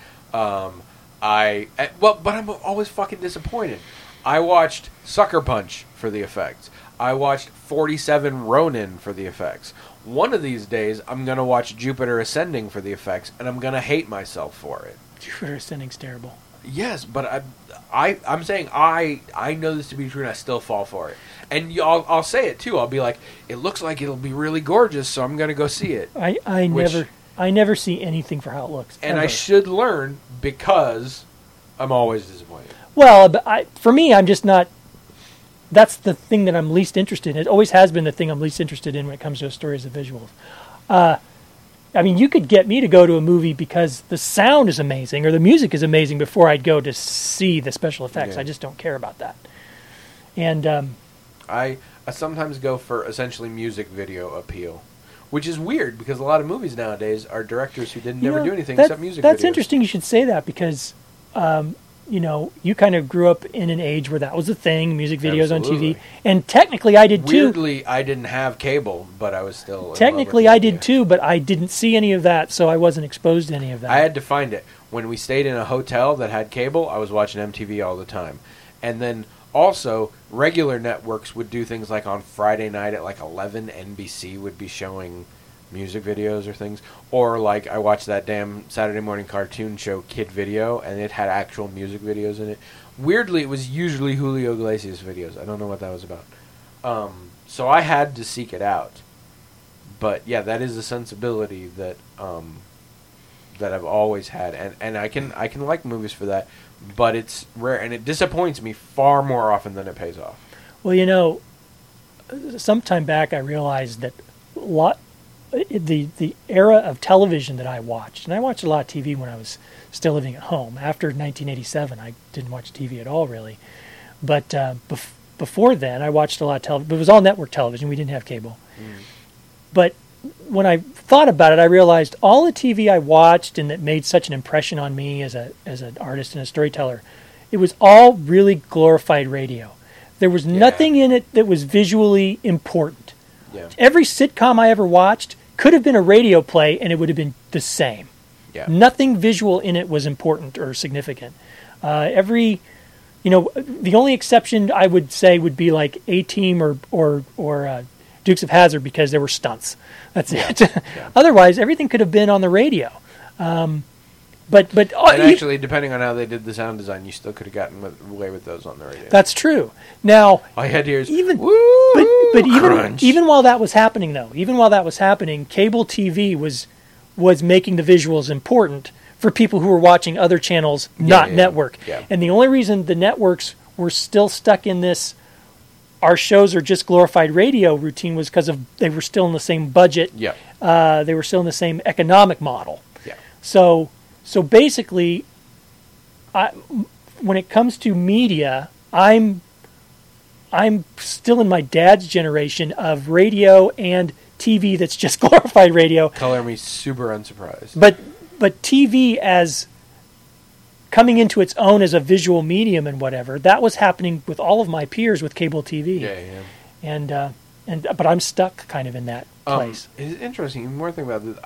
[SPEAKER 2] But I'm always fucking disappointed. I watched Sucker Punch for the effects. I watched 47 Ronin for the effects. One of these days, I'm gonna watch Jupiter Ascending for the effects, and I'm gonna hate myself for it.
[SPEAKER 3] Jupiter Ascending's terrible.
[SPEAKER 2] Yes, but I'm saying I know this to be true, and I still fall for it. And I'll say it too. I'll be like, it looks like it'll be really gorgeous, so I'm gonna go see it.
[SPEAKER 3] I never see anything for how it looks.
[SPEAKER 2] And
[SPEAKER 3] ever.
[SPEAKER 2] I should learn, because I'm always disappointed.
[SPEAKER 3] Well, but for me, I'm just not. That's the thing that I'm least interested in. It always has been the thing I'm least interested in when it comes to stories of visuals. I mean, you could get me to go to a movie because the sound is amazing or the music is amazing before I'd go to see the special effects.
[SPEAKER 2] Yeah.
[SPEAKER 3] I just don't care about that. And
[SPEAKER 2] I sometimes go for essentially music video appeal, which is weird because a lot of movies nowadays are directors who didn't never do anything except music videos.
[SPEAKER 3] That's interesting you should say that, because you kind of grew up in an age where that was a thing, music videos
[SPEAKER 2] Absolutely.
[SPEAKER 3] on TV. And technically I did too.
[SPEAKER 2] Weirdly, I didn't have cable, but I was still
[SPEAKER 3] Technically I did too, but I didn't see any of that, so I wasn't exposed to any of that.
[SPEAKER 2] I had to find it. When we stayed in a hotel that had cable, I was watching MTV all the time. And then also, regular networks would do things like on Friday night at like 11, NBC would be showing music videos or things. Or like I watched that damn Saturday morning cartoon show Kid Video, and it had actual music videos in it. Weirdly, it was usually Julio Iglesias videos. I don't know what that was about. So I had to seek it out. But yeah, that is a sensibility that that I've always had, and I can like movies for that, but it's rare, and it disappoints me far more often than it pays off.
[SPEAKER 3] Well, some time back I realized that the era of television that I watched, and I watched a lot of TV when I was still living at home. After 1987, I didn't watch TV at all, really. But before then, I watched a lot of television. But it was all network television. We didn't have cable. But when I thought about it, I realized all the TV I watched and that made such an impression on me as an artist and a storyteller, it was all really glorified radio. There was nothing in it that was visually important.
[SPEAKER 2] Yeah.
[SPEAKER 3] Every sitcom I ever watched could have been a radio play, and it would have been the same.
[SPEAKER 2] Yeah.
[SPEAKER 3] Nothing visual in it was important or significant. The only exception I would say would be like A-Team or Dukes of Hazzard, because there were stunts. That's it.
[SPEAKER 2] Yeah.
[SPEAKER 3] Otherwise, everything could have been on the radio. But
[SPEAKER 2] And actually, depending on how they did the sound design, you still could have gotten away with those on the radio.
[SPEAKER 3] that's true. Now,
[SPEAKER 2] all you had to hear is
[SPEAKER 3] even
[SPEAKER 2] woo,
[SPEAKER 3] but
[SPEAKER 2] crunch.
[SPEAKER 3] even while that was happening, cable TV was making the visuals important for people who were watching other channels, not network.
[SPEAKER 2] Yeah.
[SPEAKER 3] And the only reason the networks were still stuck in this our shows are just glorified radio routine was because they were still in the same budget.
[SPEAKER 2] Yeah.
[SPEAKER 3] They were still in the same economic model.
[SPEAKER 2] Yeah.
[SPEAKER 3] So basically, when it comes to media, I'm still in my dad's generation of radio and TV that's just glorified radio.
[SPEAKER 2] Color me super unsurprised.
[SPEAKER 3] But TV as coming into its own as a visual medium and whatever, that was happening with all of my peers with cable TV.
[SPEAKER 2] Yeah.
[SPEAKER 3] But I'm stuck kind of in that place.
[SPEAKER 2] It's interesting. Even more thing about this,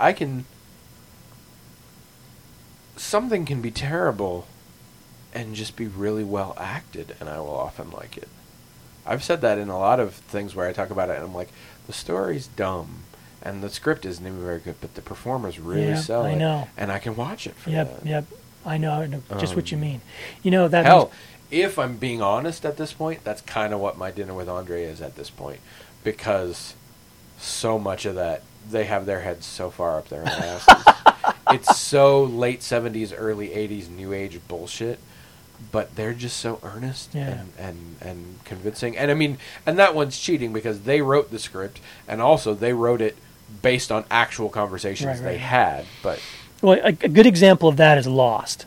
[SPEAKER 2] something can be terrible and just be really well acted, and I will often like it. I've said that in a lot of things where I talk about it, and I'm like, the story's dumb, and the script isn't even very good, but the performers really sell it.
[SPEAKER 3] I know.
[SPEAKER 2] And I can watch it for
[SPEAKER 3] Yep,
[SPEAKER 2] that.
[SPEAKER 3] yep. I know just what you mean. You know, that
[SPEAKER 2] Hell, if I'm being honest at this point, that's kind of what My Dinner with Andre is at this point, because so much of that, they have their heads so far up their own asses. It's so late 70s, early 80s new age bullshit, but they're just so earnest and convincing. And I mean, and that one's cheating because they wrote the script, and also they wrote it based on actual conversations they had. But
[SPEAKER 3] well, a good example of that is Lost.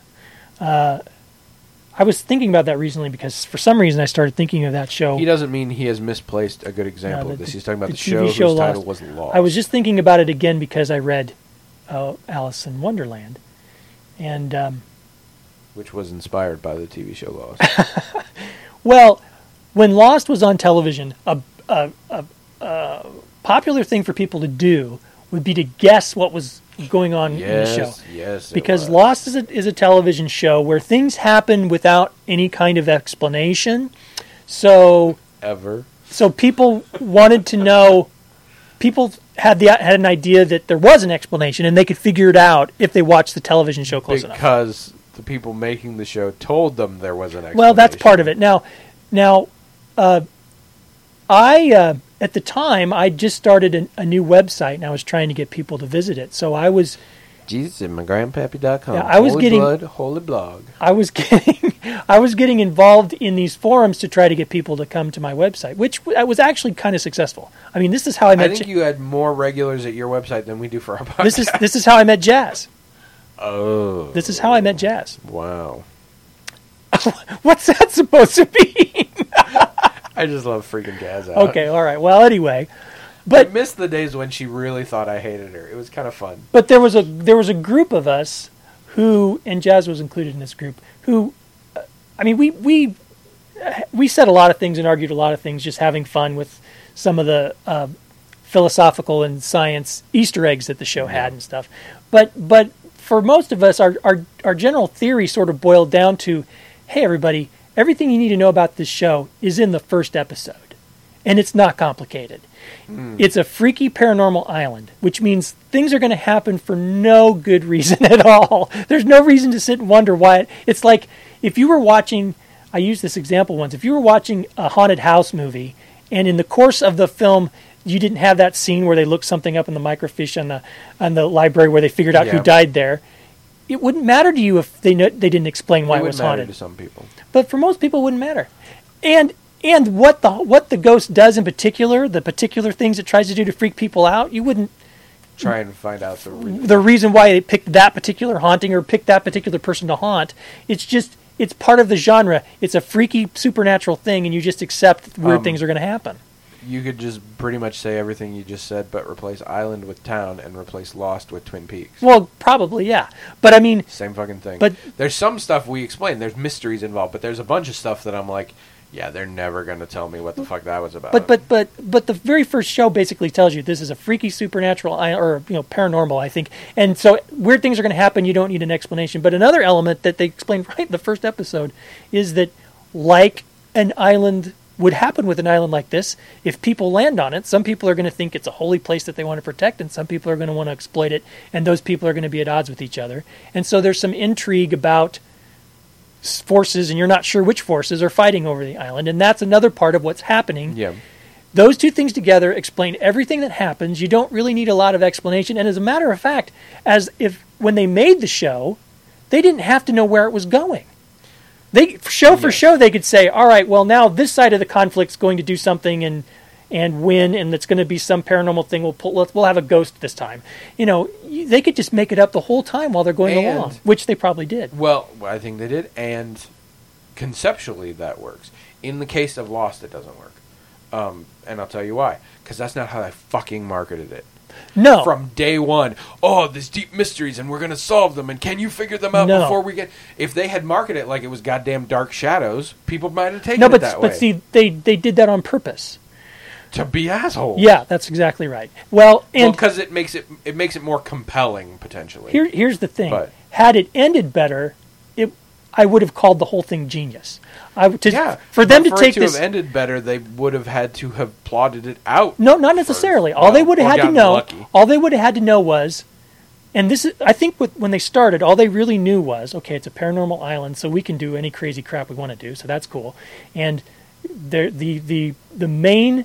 [SPEAKER 3] I was thinking about that recently because for some reason I started thinking of that show.
[SPEAKER 2] he doesn't mean he has misplaced a good example of this. He's talking about the show
[SPEAKER 3] TV
[SPEAKER 2] whose
[SPEAKER 3] show
[SPEAKER 2] title
[SPEAKER 3] Lost.
[SPEAKER 2] was Lost.
[SPEAKER 3] I was just thinking about it again because I read Alice in Wonderland, and
[SPEAKER 2] which was inspired by the TV show Lost.
[SPEAKER 3] well, when Lost was on television, a popular thing for people to do would be to guess what was going on in the show.
[SPEAKER 2] Yes,
[SPEAKER 3] because Lost is a television show where things happen without any kind of explanation. So people wanted to know. People had an idea that there was an explanation, and they could figure it out if they watched the television show close enough.
[SPEAKER 2] Because the people making the show told them there was an explanation.
[SPEAKER 3] Well, that's part of it. Now, I at the time I just started a new website, and I was trying to get people to visit it. So I was
[SPEAKER 2] Jesus and mygrandpappy.com.
[SPEAKER 3] Yeah, I was
[SPEAKER 2] Holy
[SPEAKER 3] getting
[SPEAKER 2] blood, holy blog.
[SPEAKER 3] I was getting involved in these forums to try to get people to come to my website, which was actually kind of successful. I mean, this is how I met.
[SPEAKER 2] I think you had more regulars at your website than we do for our podcast.
[SPEAKER 3] This is how I met Jazz.
[SPEAKER 2] Oh,
[SPEAKER 3] this is how I met Jazz.
[SPEAKER 2] Wow.
[SPEAKER 3] What's that supposed to be?
[SPEAKER 2] I just love freaking Jazz out.
[SPEAKER 3] Okay, all right. Well, anyway, but
[SPEAKER 2] I missed the days when she really thought I hated her. It was kind of fun.
[SPEAKER 3] But there was a group of us who, and Jazz was included in this group, who, I mean, we said a lot of things and argued a lot of things, just having fun with some of the philosophical and science Easter eggs that the show had and stuff. But for most of us, our general theory sort of boiled down to, hey, everybody, everything you need to know about this show is in the first episode, and it's not complicated. It's a freaky paranormal island, which means things are going to happen for no good reason at all. There's no reason to sit and wonder why. It's like if you were watching, I used this example once, if you were watching a haunted house movie, and in the course of the film, you didn't have that scene where they looked something up in the microfiche on the library where they figured out who died there, it wouldn't matter to you if they didn't explain why it was haunted.
[SPEAKER 2] It would matter to some people.
[SPEAKER 3] But for most people, it wouldn't matter. And what the ghost does in particular, the particular things it tries to do to freak people out, you wouldn't
[SPEAKER 2] try and find out
[SPEAKER 3] the reason why they picked that particular haunting or picked that particular person to haunt. It's part of the genre. It's a freaky supernatural thing, and you just accept weird things are going to happen.
[SPEAKER 2] You could just pretty much say everything you just said, but replace island with town and replace Lost with Twin Peaks.
[SPEAKER 3] Well, probably, yeah. But I mean,
[SPEAKER 2] same fucking thing.
[SPEAKER 3] But
[SPEAKER 2] there's some stuff we explain. There's mysteries involved, but there's a bunch of stuff that I'm like, yeah, they're never going to tell me what the fuck that was about.
[SPEAKER 3] But the very first show basically tells you this is a freaky supernatural or paranormal, I think. And so weird things are going to happen. You don't need an explanation. But another element that they explain right in the first episode is that, like an island would happen with an island like this, if people land on it, some people are going to think it's a holy place that they want to protect, and some people are going to want to exploit it, and those people are going to be at odds with each other. And so there's some intrigue about forces, and you're not sure which forces are fighting over the island, and that's another part of what's happening.
[SPEAKER 2] Yeah.
[SPEAKER 3] Those two things together explain everything that happens. You don't really need a lot of explanation, and as a matter of fact, when they made the show, they didn't have to know where it was going. For show, they could say, all right, well, now this side of the conflict's going to do something and win, and it's going to be some paranormal thing. We'll have a ghost this time. They could just make it up the whole time while they're going along, which they probably did.
[SPEAKER 2] Well, I think they did, and conceptually that works. In the case of Lost, it doesn't work. And I'll tell you why. Because that's not how I fucking marketed it.
[SPEAKER 3] No.
[SPEAKER 2] From day one, there's deep mysteries and we're going to solve them, and can you figure them out before we get... If they had marketed it like it was goddamn Dark Shadows, people might have taken it that way.
[SPEAKER 3] But see, they did that on purpose.
[SPEAKER 2] To be assholes.
[SPEAKER 3] Yeah, that's exactly right. Well,
[SPEAKER 2] because it makes it more compelling, potentially.
[SPEAKER 3] Here's the thing. Had it ended better, I would have called the whole thing genius.
[SPEAKER 2] Yeah,
[SPEAKER 3] for them
[SPEAKER 2] but
[SPEAKER 3] to
[SPEAKER 2] for
[SPEAKER 3] take
[SPEAKER 2] it to
[SPEAKER 3] this.
[SPEAKER 2] have ended better, they would have had to have plotted it out.
[SPEAKER 3] No, not necessarily. All they would have had to know. All they would have had to know was, and this is, I think, when they started, all they really knew was, okay, it's a paranormal island, so we can do any crazy crap we want to do. So that's cool. And the main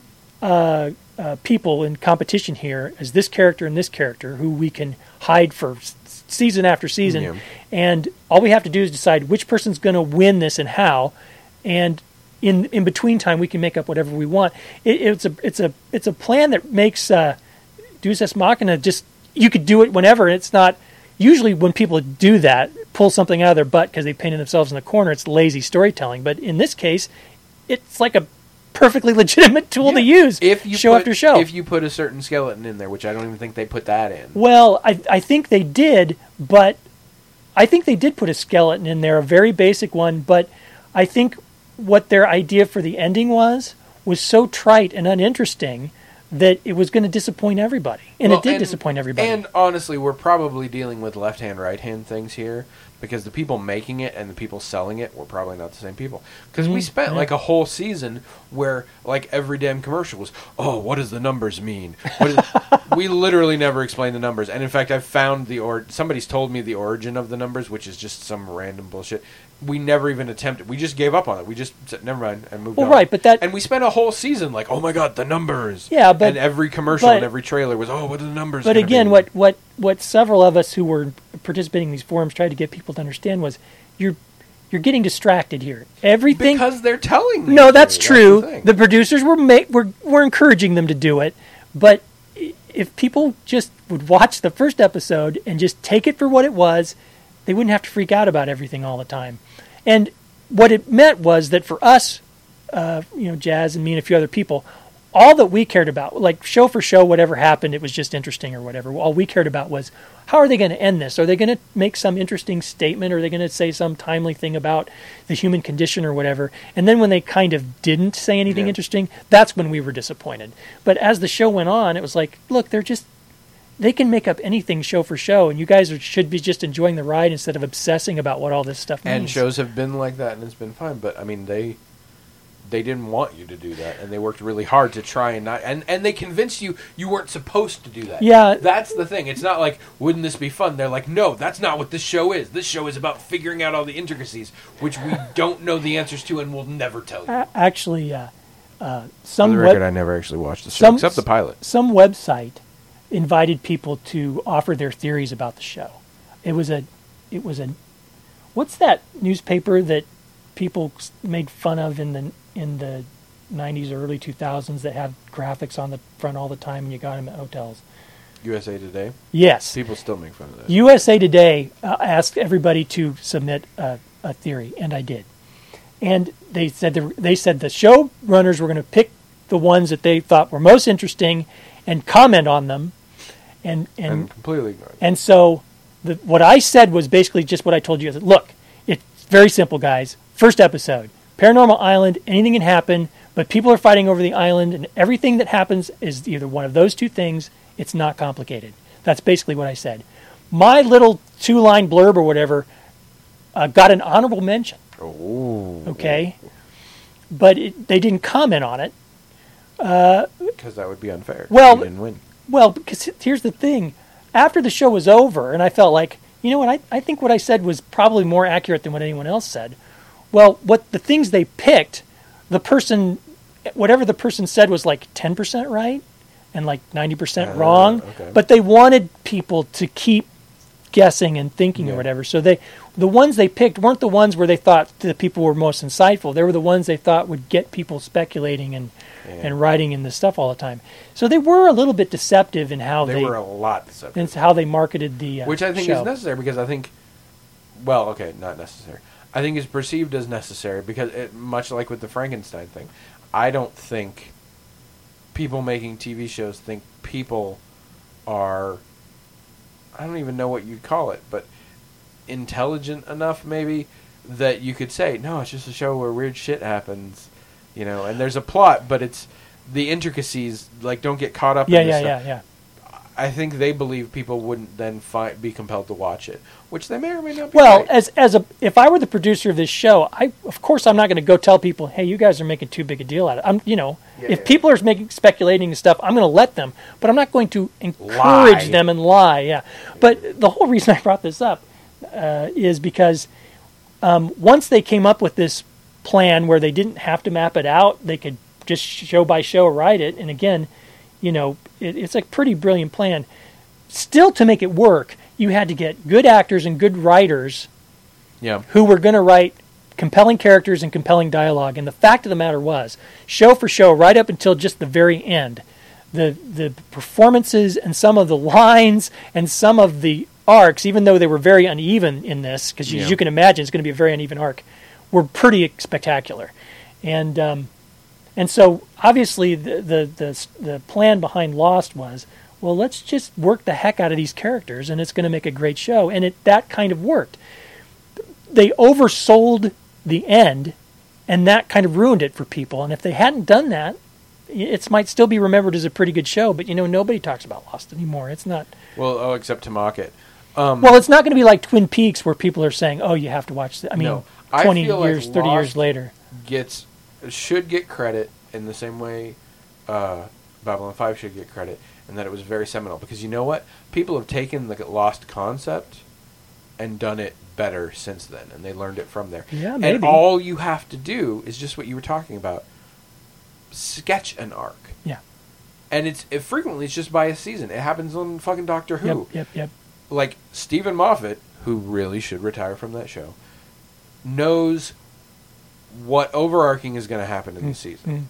[SPEAKER 3] people in competition here is this character and this character, who we can hide for season after season,
[SPEAKER 2] Yeah.
[SPEAKER 3] and all we have to do is decide which person's going to win this and how, and in between time we can make up whatever we want. It's a plan that makes Deus Ex Machina just, you could do it whenever. It's not usually when people do that, pull something out of their butt because they painted themselves in the corner. It's lazy storytelling, but in this case, it's like a perfectly legitimate tool to use show after show.
[SPEAKER 2] If you put a certain skeleton in there, which I don't even think they put that in.
[SPEAKER 3] Well, I think they did, but I think they did put a skeleton in there, a very basic one, but I think what their idea for the ending was so trite and uninteresting that it was going to disappoint everybody. And it did disappoint everybody.
[SPEAKER 2] And honestly, we're probably dealing with left-hand, right-hand things here, because the people making it and the people selling it were probably not the same people. Because we spent like a whole season where like every damn commercial was, oh, what does the numbers mean? We literally never explained the numbers. And in fact, I've found somebody's told me the origin of the numbers, which is just some random bullshit. We never even attempted. We just gave up on it. We just said, never mind, and moved on.
[SPEAKER 3] Right, but
[SPEAKER 2] and we spent a whole season like, oh my god, the numbers.
[SPEAKER 3] Yeah, but
[SPEAKER 2] and every commercial and every trailer was, oh, what are the numbers?
[SPEAKER 3] But again,
[SPEAKER 2] be?
[SPEAKER 3] what several of us who were participating in these forums tried to get people to understand was, you're getting distracted here. Everything
[SPEAKER 2] because they're telling me.
[SPEAKER 3] No, that's true.
[SPEAKER 2] That's
[SPEAKER 3] the producers were encouraging them to do it, but if people just would watch the first episode and just take it for what it was, they wouldn't have to freak out about everything all the time. And what it meant was that for us, Jazz and me and a few other people, all that we cared about, like show for show, whatever happened, it was just interesting or whatever. All we cared about was, how are they going to end this? Are they going to make some interesting statement? Or are they going to say some timely thing about the human condition or whatever? And then when they kind of didn't say anything interesting, that's when we were disappointed. But as the show went on, it was like, look, they can make up anything show for show, and you guys should be just enjoying the ride instead of obsessing about what all this stuff means.
[SPEAKER 2] And shows have been like that, and it's been fine. But I mean, they didn't want you to do that, and they worked really hard to try and not. And they convinced you weren't supposed to do that.
[SPEAKER 3] Yeah,
[SPEAKER 2] that's the thing. It's not like, wouldn't this be fun? They're like, no, that's not what this show is. This show is about figuring out all the intricacies, which we don't know the answers to, and we'll never tell you.
[SPEAKER 3] Actually,
[SPEAKER 2] For the record, I never actually watched the show except the pilot.
[SPEAKER 3] Some website invited people to offer their theories about the show. It was a what's that newspaper that people made fun of in the 90s or early 2000s that had graphics on the front all the time and you got them at hotels?
[SPEAKER 2] USA Today?
[SPEAKER 3] Yes.
[SPEAKER 2] People still make fun of that.
[SPEAKER 3] USA Today asked everybody to submit a theory, and I did. And they said the show runners were going to pick the ones that they thought were most interesting and comment on them. And
[SPEAKER 2] completely ignored.
[SPEAKER 3] And so what I said was basically just what I told you. I said, look, it's very simple, guys. First episode, Paranormal Island, anything can happen, but people are fighting over the island, and everything that happens is either one of those two things. It's not complicated. That's basically what I said. My little 2-line blurb or whatever got an honorable mention.
[SPEAKER 2] Oh.
[SPEAKER 3] Okay? But they didn't comment on it.
[SPEAKER 2] Because that would be unfair.
[SPEAKER 3] Well,
[SPEAKER 2] you didn't win.
[SPEAKER 3] Well, because here's the thing. After the show was over, and I felt like, you know what, I think what I said was probably more accurate than what anyone else said. Well, what the things they picked, whatever the person said was like 10% right and like 90% wrong.
[SPEAKER 2] Okay.
[SPEAKER 3] But they wanted people to keep guessing and thinking or whatever. So the ones they picked weren't the ones where they thought the people were most insightful. They were the ones they thought would get people speculating and writing in this stuff all the time. So they were a little bit deceptive in how they
[SPEAKER 2] were a lot deceptive.
[SPEAKER 3] in how they marketed the
[SPEAKER 2] which I think
[SPEAKER 3] show.
[SPEAKER 2] is necessary because I think, well, okay, not necessary. I think it's perceived as necessary because much like with the Frankenstein thing, I don't think people making TV shows think people are, I don't even know what you'd call it, but intelligent enough maybe that you could say, no, it's just a show where weird shit happens, and there's a plot, but it's the intricacies, like, don't get caught up in this stuff.
[SPEAKER 3] Yeah.
[SPEAKER 2] I think they believe people wouldn't then be compelled to watch it, which they may or may not be.
[SPEAKER 3] Well,
[SPEAKER 2] right.
[SPEAKER 3] if I were the producer of this show, of course I'm not going to go tell people, hey, you guys are making too big a deal out of it. If people are speculating and stuff, I'm going to let them, but I'm not going to encourage them and lie. Yeah, but the whole reason I brought this up is because once they came up with this plan where they didn't have to map it out, they could just show by show write it, and again, it's a pretty brilliant plan. Still, to make it work, you had to get good actors and good writers who were going to write compelling characters and compelling dialogue. And the fact of the matter was, show for show, right up until just the very end, the performances and some of the lines and some of the arcs, even though they were very uneven in this, because as you can imagine, it's going to be a very uneven arc, were pretty spectacular. And so, obviously, the plan behind Lost was, well, let's just work the heck out of these characters, and it's going to make a great show. And that kind of worked. They oversold the end, and that kind of ruined it for people. And if they hadn't done that, it might still be remembered as a pretty good show. But, nobody talks about Lost anymore. It's not...
[SPEAKER 2] Well, except to mock it.
[SPEAKER 3] Well, it's not going to be like Twin Peaks, where people are saying, oh, you have to watch this. I mean,
[SPEAKER 2] no,
[SPEAKER 3] 20
[SPEAKER 2] feel
[SPEAKER 3] years,
[SPEAKER 2] like
[SPEAKER 3] 30
[SPEAKER 2] Lost
[SPEAKER 3] years later.
[SPEAKER 2] Should get credit in the same way Babylon 5 should get credit, and that it was very seminal. Because you know what? People have taken the Lost concept and done it better since then, and they learned it from there.
[SPEAKER 3] Yeah, maybe.
[SPEAKER 2] And all you have to do is just what you were talking about. Sketch an arc.
[SPEAKER 3] Yeah.
[SPEAKER 2] And it frequently it's just by a season. It happens on fucking Doctor Who.
[SPEAKER 3] Yep.
[SPEAKER 2] Like, Stephen Moffat, who really should retire from that show, knows what overarching is going to happen in the season.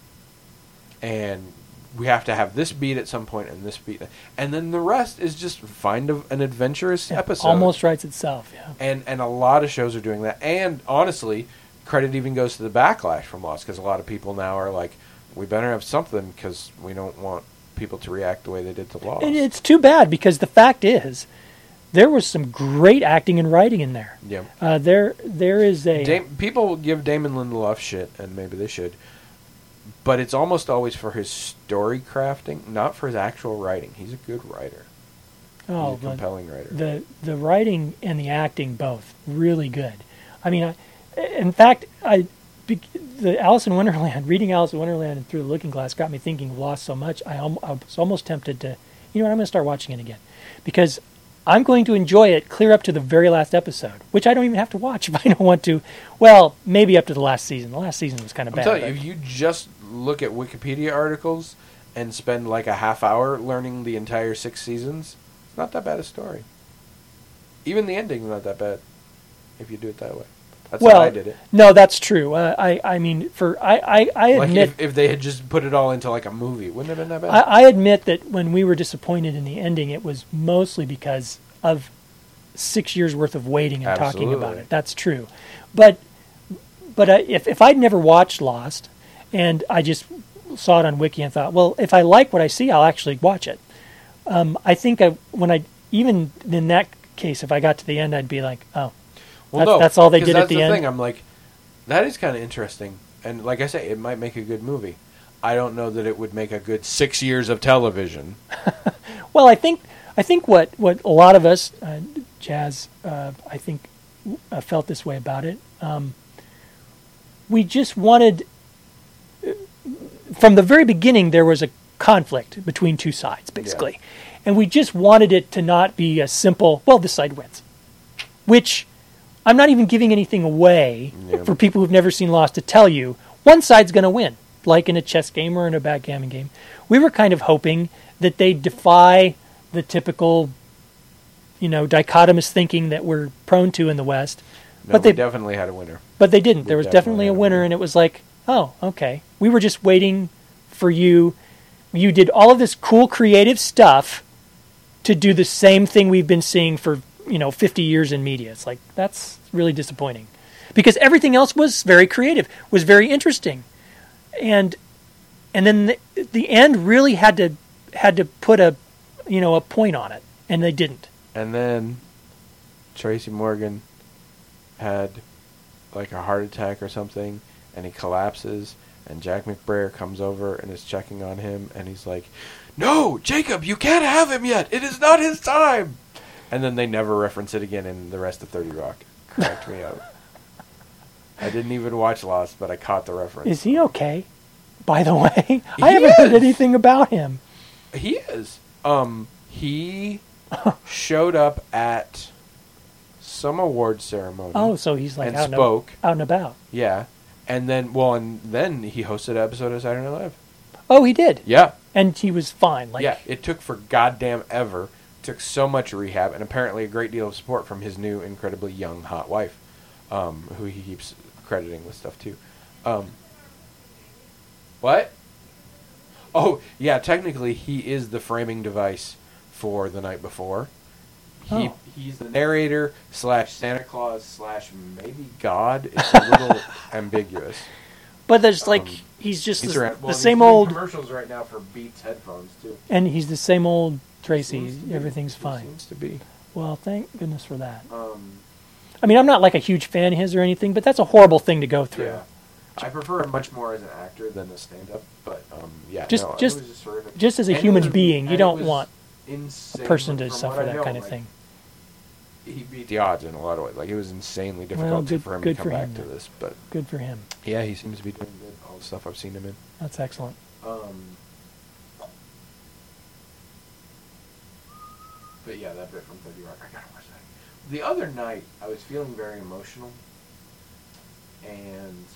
[SPEAKER 2] And we have to have this beat at some point and this beat. And then the rest is just find an adventurous episode.
[SPEAKER 3] Almost writes itself,
[SPEAKER 2] And a lot of shows are doing that. And honestly, credit even goes to the backlash from Lost, because a lot of people now are like, we better have something because we don't want people to react the way they did to Lost.
[SPEAKER 3] And it's too bad, because the fact is, there was some great acting and writing in there.
[SPEAKER 2] Yeah.
[SPEAKER 3] There is a...
[SPEAKER 2] people give Damon Lindelof shit, and maybe they should, but it's almost always for his story crafting, not for his actual writing. He's a good writer. He's a compelling writer.
[SPEAKER 3] The writing and the acting, both, really good. I mean, in fact, the Alice in Wonderland, reading Alice in Wonderland and Through the Looking Glass got me thinking of Lost so much, I was almost tempted to, I'm going to start watching it again. Because I'm going to enjoy it clear up to the very last episode, which I don't even have to watch if I don't want to. Well, maybe up to the last season. The last season was kind of bad.
[SPEAKER 2] I'm telling you, if you just look at Wikipedia articles and spend like a half hour learning the entire 6 seasons, it's not that bad a story. Even the ending's not that bad, if you do it that way. That's how I did it.
[SPEAKER 3] No, that's true. I mean, I admit...
[SPEAKER 2] Like if they had just put it all into like a movie, wouldn't it have been that bad?
[SPEAKER 3] I admit that when we were disappointed in the ending, it was mostly because of 6 years worth of waiting and talking about it. That's true. But if I'd never watched Lost, and I just saw it on Wiki and thought, well, if I like what I see, I'll actually watch it. I think even in that case, if I got to the end, I'd be like, oh,
[SPEAKER 2] well,
[SPEAKER 3] that's all they did at the end.
[SPEAKER 2] That's the thing. I'm like, that is kind of interesting. And like I say, it might make a good movie. I don't know that it would make a good 6 years of television.
[SPEAKER 3] Well, I think what a lot of us, Jazz, I think, felt this way about it. We just wanted, from the very beginning, there was a conflict between two sides, basically. Yeah. And we just wanted it to not be a simple, well, this side wins. Which, I'm not even giving anything away for people who've never seen Lost to tell you, one side's going to win, like in a chess game or in a backgammon game. We were kind of hoping that they'd defy the typical, dichotomous thinking that we're prone to in the West.
[SPEAKER 2] No, but they definitely had a winner.
[SPEAKER 3] But they didn't. There was definitely a winner, and it was like, oh, okay. We were just waiting for you. You did all of this cool, creative stuff to do the same thing we've been seeing for 50 years in media. It's like, that's really disappointing, because everything else was very creative, was very interesting, and then the end really had to put a point on it, and they didn't.
[SPEAKER 2] And then Tracy Morgan had like a heart attack or something, and he collapses, And Jack McBrayer comes over and is checking on him, and he's like, "No, Jacob, you can't have him yet. It is not his time." And then they never reference it again in the rest of 30 Rock. Cracked me up. I didn't even watch Lost, but I caught the reference.
[SPEAKER 3] Is he okay? By the way, I haven't heard anything about him.
[SPEAKER 2] He is. He showed up at some award ceremony.
[SPEAKER 3] Oh, so he's like
[SPEAKER 2] and
[SPEAKER 3] out
[SPEAKER 2] spoke.
[SPEAKER 3] out and about.
[SPEAKER 2] Yeah, and then he hosted an episode of Saturday Night Live.
[SPEAKER 3] Oh, he did.
[SPEAKER 2] Yeah,
[SPEAKER 3] And he was fine. Like,
[SPEAKER 2] yeah. It took for goddamn ever. Took so much rehab, and apparently a great deal of support from his new, incredibly young, hot wife, who he keeps crediting with stuff too. What? Oh, yeah. Technically, he is the framing device for The Night Before. He's the narrator / Santa Claus / maybe God. It's a little ambiguous.
[SPEAKER 3] But there's like he's just
[SPEAKER 2] He's
[SPEAKER 3] the same old
[SPEAKER 2] commercials right now for Beats headphones too.
[SPEAKER 3] and he's the same old Tracy. Everything's fine.
[SPEAKER 2] Seems to be.
[SPEAKER 3] Well, thank goodness for that. I mean, I'm not like a huge fan of his or anything, but that's a horrible thing to go through.
[SPEAKER 2] Yeah. I prefer him much more as an actor than a stand-up, but yeah,
[SPEAKER 3] Just-
[SPEAKER 2] no, it
[SPEAKER 3] just-
[SPEAKER 2] was just terrific.
[SPEAKER 3] Just as a
[SPEAKER 2] And it
[SPEAKER 3] human
[SPEAKER 2] was-
[SPEAKER 3] being, you
[SPEAKER 2] and it
[SPEAKER 3] don't
[SPEAKER 2] was
[SPEAKER 3] want
[SPEAKER 2] insane
[SPEAKER 3] a person to
[SPEAKER 2] from
[SPEAKER 3] suffer
[SPEAKER 2] what I
[SPEAKER 3] that
[SPEAKER 2] know,
[SPEAKER 3] kind of
[SPEAKER 2] like,
[SPEAKER 3] thing.
[SPEAKER 2] He beat the odds in a lot of ways. Like, it was insanely difficult
[SPEAKER 3] Well, good-
[SPEAKER 2] for him
[SPEAKER 3] good
[SPEAKER 2] to
[SPEAKER 3] for
[SPEAKER 2] come back
[SPEAKER 3] him
[SPEAKER 2] to
[SPEAKER 3] then.
[SPEAKER 2] this, but
[SPEAKER 3] Good for him.
[SPEAKER 2] yeah, he seems to be doing good. All the stuff I've seen him in.
[SPEAKER 3] That's excellent.
[SPEAKER 2] But yeah, that bit from 30 Rock, I gotta watch that. The other night, I was feeling very emotional, and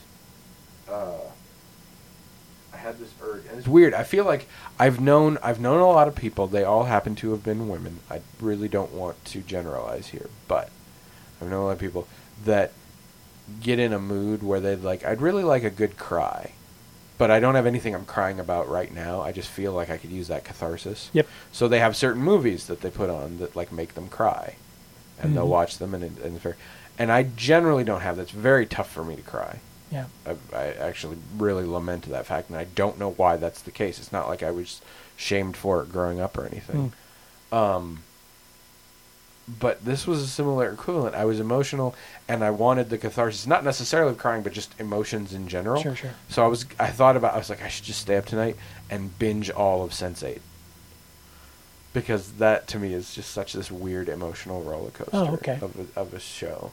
[SPEAKER 2] I had this urge, and it's weird. I feel like I've known a lot of people. They all happen to have been women. I really don't want to generalize here, but I've known a lot of people that get in a mood where they'd like, I'd really like a good cry. But I don't have anything I'm crying about right now. I just feel like I could use that catharsis.
[SPEAKER 3] Yep.
[SPEAKER 2] So they have certain movies that they put on that like make them cry, and they'll watch them, and I generally don't have that. It's very tough for me to cry.
[SPEAKER 3] Yeah.
[SPEAKER 2] I actually really lament that fact, and I don't know why that's the case. It's not like I was shamed for it growing up or anything. But this was a similar equivalent. I was emotional, and I wanted the catharsis, not necessarily crying, but just emotions in general.
[SPEAKER 3] Sure.
[SPEAKER 2] So I was like, I should just stay up tonight and binge all of Sense8. Because that, to me, is just such this weird emotional roller coaster of a show.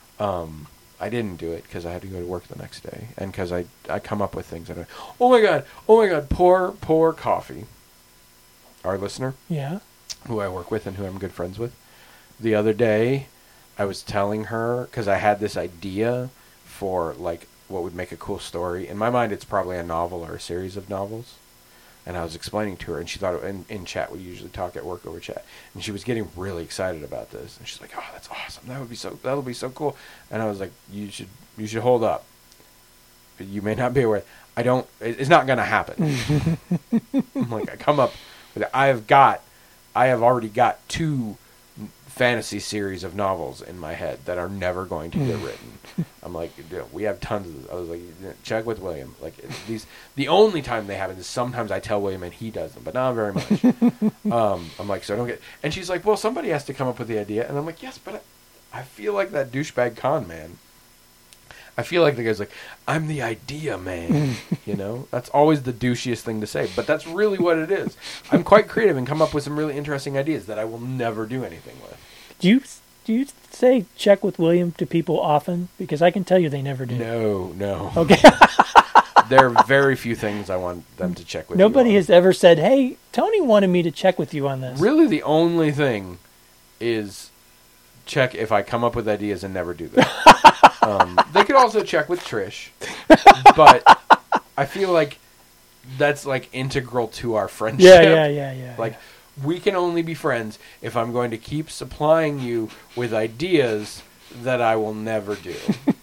[SPEAKER 2] I didn't do it because I had to go to work the next day, and because I come up with things. And oh my god, poor Coffee, our listener,
[SPEAKER 3] Yeah.
[SPEAKER 2] who I work with and who I'm good friends with. The other day, I was telling her, because I had this idea for like what would make a cool story. In my mind, it's probably a novel or a series of novels. And I was explaining to her, and she thought, in chat, we usually talk at work over chat, and she was getting really excited about this. And she's like, "Oh, that's awesome! That'll be so cool." And I was like, "You should hold up. You may not be aware. It's not going to happen." I'm like, I come up with, I have already got 2 fantasy series of novels in my head that are never going to get written. I'm like, we have tons of this. I was like, check with William. Like, the only time they happen is sometimes I tell William and he does them, but not very much. I'm like, so I don't get. And she's like, well, somebody has to come up with the idea. And I'm like, yes, but I feel like that douchebag con man. I feel like the guy's like, I'm the idea man. You know, that's always the douchiest thing to say, but that's really what it is. I'm quite creative and come up with some really interesting ideas that I will never do anything with.
[SPEAKER 3] Do you say check with William to people often? Because I can tell you they never do.
[SPEAKER 2] No.
[SPEAKER 3] Okay.
[SPEAKER 2] There are very few things I want them to check with.
[SPEAKER 3] Nobody
[SPEAKER 2] you on.
[SPEAKER 3] has ever said, "Hey, Tony wanted me to check with you on this."
[SPEAKER 2] Really, the only thing is check if I come up with ideas and never do that. They could also check with Trish, but I feel like that's like integral to our friendship.
[SPEAKER 3] Yeah.
[SPEAKER 2] Like, we can only be friends if I'm going to keep supplying you with ideas that I will never do.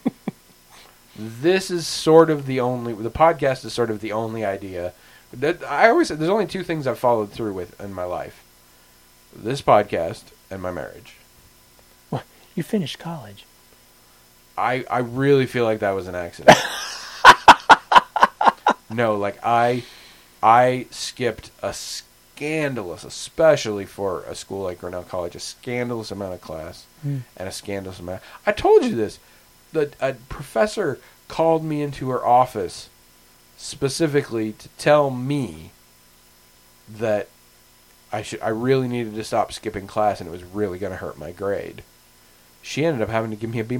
[SPEAKER 2] This is sort of the podcast is sort of the only idea that I always say there's only 2 things I've followed through with in my life. This podcast and my marriage.
[SPEAKER 3] Well, you finished college.
[SPEAKER 2] I really feel like that was an accident. No, like I skipped a scandalous, especially for a school like Grinnell College, a scandalous amount of class and a scandalous amount. I told you this. A professor called me into her office specifically to tell me that I really needed to stop skipping class and it was really going to hurt my grade. She ended up having to give me a B-.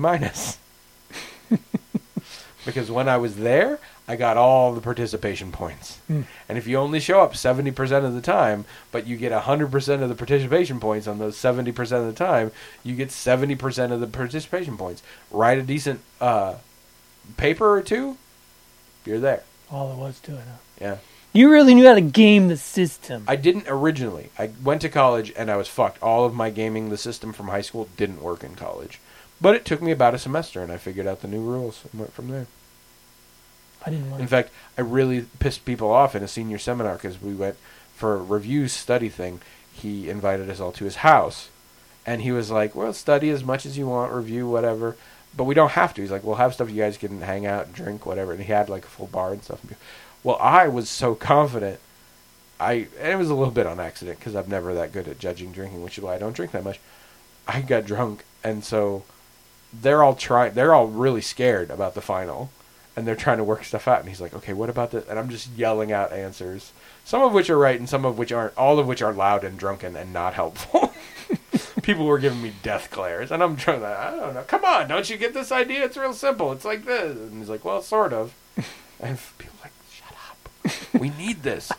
[SPEAKER 2] Because when I was there, I got all the participation points. And if you only show up 70% of the time, but you get 100% of the participation points on those 70% of the time, you get 70% of the participation points. Write a decent paper or two, you're there.
[SPEAKER 3] All it was to it, huh?
[SPEAKER 2] Yeah.
[SPEAKER 3] You really knew how to game the system.
[SPEAKER 2] I didn't originally. I went to college and I was fucked. All of my gaming the system from high school didn't work in college. But it took me about a semester and I figured out the new rules and went from there.
[SPEAKER 3] I didn't learn.
[SPEAKER 2] In fact, I really pissed people off in a senior seminar because we went for a review study thing. He invited us all to his house. And he was like, well, study as much as you want, review, whatever. But we don't have to. He's like, we'll have stuff you guys can hang out, drink, whatever. And he had like a full bar and stuff. Well, I was so confident. And it was a little bit on accident because I'm never that good at judging drinking, which is why I don't drink that much. I got drunk, and so they're all really scared about the final, and they're trying to work stuff out. And he's like, okay, what about this? And I'm just yelling out answers, some of which are right and some of which aren't, all of which are loud and drunken and not helpful. People were giving me death glares, and I'm trying to, I don't know, come on, don't you get this idea? It's real simple. It's like this. And he's like, well, sort of. And people are like, shut up. We need this.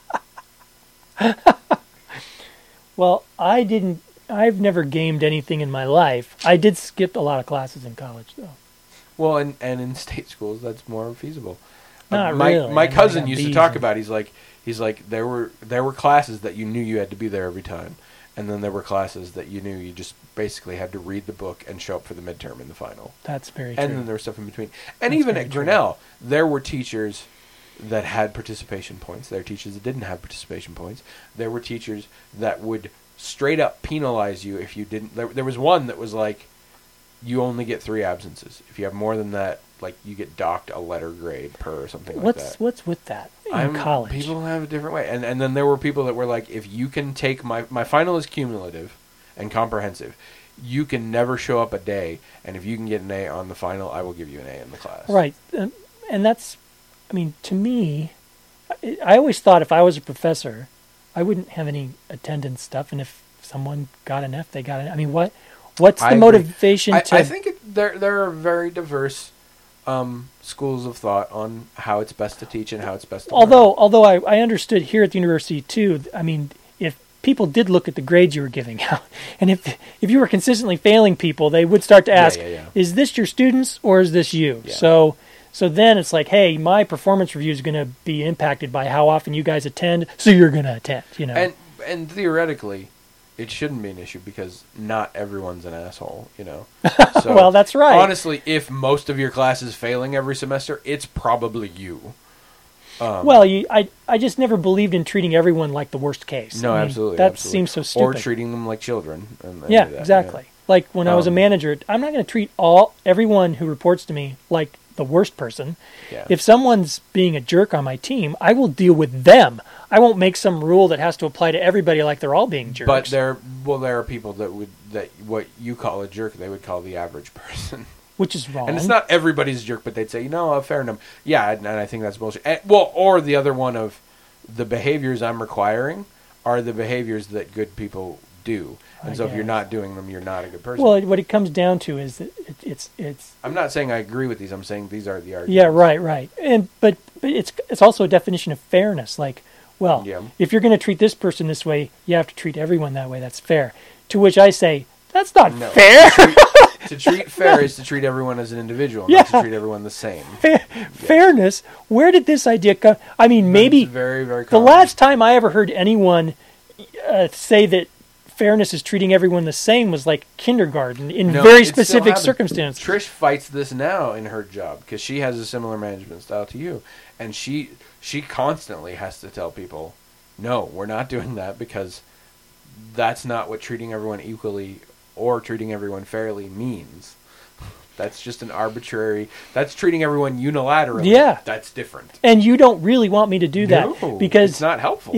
[SPEAKER 3] Well, I've never gamed anything in my life. I did skip a lot of classes in college, though.
[SPEAKER 2] Well, and in state schools, that's more feasible.
[SPEAKER 3] Not
[SPEAKER 2] my
[SPEAKER 3] really.
[SPEAKER 2] my
[SPEAKER 3] I
[SPEAKER 2] cousin
[SPEAKER 3] got
[SPEAKER 2] used to
[SPEAKER 3] B's
[SPEAKER 2] talk
[SPEAKER 3] and-
[SPEAKER 2] about. He's like there were classes that you knew you had to be there every time, and then there were classes that you knew you just basically had to read the book and show up for the midterm and the final.
[SPEAKER 3] That's very true.
[SPEAKER 2] And then there was stuff in between. And
[SPEAKER 3] That's
[SPEAKER 2] even
[SPEAKER 3] very
[SPEAKER 2] at
[SPEAKER 3] true.
[SPEAKER 2] Grinnell, there were teachers that had participation points. There were teachers that didn't have participation points. There were teachers that would straight up penalize you if you didn't. There was one that was like, you only get 3 absences. If you have more than that, like, you get docked a letter grade per or something like that.
[SPEAKER 3] What's with that in college?
[SPEAKER 2] People have a different way. And then there were people that were like, if you can take my final is cumulative and comprehensive. You can never show up a day, and if you can get an A on the final, I will give you an A in the class.
[SPEAKER 3] Right. And that's, I mean, to me, I always thought if I was a professor, I wouldn't have any attendance stuff, and if someone got an F, they got an. I mean, what's the
[SPEAKER 2] I agree.
[SPEAKER 3] motivation to?
[SPEAKER 2] I think there are very diverse schools of thought on how it's best to teach and how it's best to learn.
[SPEAKER 3] Although I understood here at the university too. I mean, if people did look at the grades you were giving out, and if you were consistently failing people, they would start to ask,
[SPEAKER 2] Yeah.
[SPEAKER 3] is this your students or is this you?
[SPEAKER 2] Yeah.
[SPEAKER 3] So then it's like, hey, my performance review is going to be impacted by how often you guys attend, so you're going to attend, you know.
[SPEAKER 2] And theoretically, it shouldn't be an issue because not everyone's an asshole, you know. So,
[SPEAKER 3] Well, that's right.
[SPEAKER 2] Honestly, if most of your class is failing every semester, it's probably you.
[SPEAKER 3] Well, I just never believed in treating everyone like the worst case.
[SPEAKER 2] No,
[SPEAKER 3] I mean,
[SPEAKER 2] absolutely.
[SPEAKER 3] That
[SPEAKER 2] absolutely.
[SPEAKER 3] seems so stupid.
[SPEAKER 2] Or treating them like children. And
[SPEAKER 3] Yeah,
[SPEAKER 2] do that,
[SPEAKER 3] exactly. Like when I was a manager, I'm not going to treat everyone who reports to me like the worst person.
[SPEAKER 2] Yeah.
[SPEAKER 3] If someone's being a jerk on my team, I will deal with them. I won't make some rule that has to apply to everybody like they're all being jerks.
[SPEAKER 2] But there are people that what you call a jerk, they would call the average person.
[SPEAKER 3] Which is wrong.
[SPEAKER 2] And it's not everybody's a jerk, but they'd say, fair enough. Yeah, and I think that's bullshit. Or the other one of the behaviors I'm requiring are the behaviors that good people do. And so if you're not doing them, you're not a good person.
[SPEAKER 3] Well, what it comes down to is that it's.
[SPEAKER 2] I'm not saying I agree with these. I'm saying these are the arguments.
[SPEAKER 3] Yeah, right. And but it's also a definition of fairness. Like, well,
[SPEAKER 2] Yeah.
[SPEAKER 3] if you're going to treat this person this way, you have to treat everyone that way. That's fair. To which I say, that's not
[SPEAKER 2] No.
[SPEAKER 3] fair.
[SPEAKER 2] To treat fair is to treat everyone as an individual,
[SPEAKER 3] Yeah.
[SPEAKER 2] not to treat everyone the same.
[SPEAKER 3] Fairness. Where did this idea come? I mean, maybe
[SPEAKER 2] It's very, very
[SPEAKER 3] the
[SPEAKER 2] common.
[SPEAKER 3] last time I ever heard anyone say that fairness is treating everyone the same was like kindergarten in
[SPEAKER 2] No,
[SPEAKER 3] very
[SPEAKER 2] it still
[SPEAKER 3] specific
[SPEAKER 2] happens.
[SPEAKER 3] circumstances.
[SPEAKER 2] Trish fights this now in her job because she has a similar management style to you, and she constantly has to tell people, no, we're not doing that because that's not what treating everyone equally or treating everyone fairly means. That's just an arbitrary. That's treating everyone unilaterally.
[SPEAKER 3] Yeah.
[SPEAKER 2] That's different.
[SPEAKER 3] And you don't really want me to do that
[SPEAKER 2] No,
[SPEAKER 3] because
[SPEAKER 2] it's not helpful.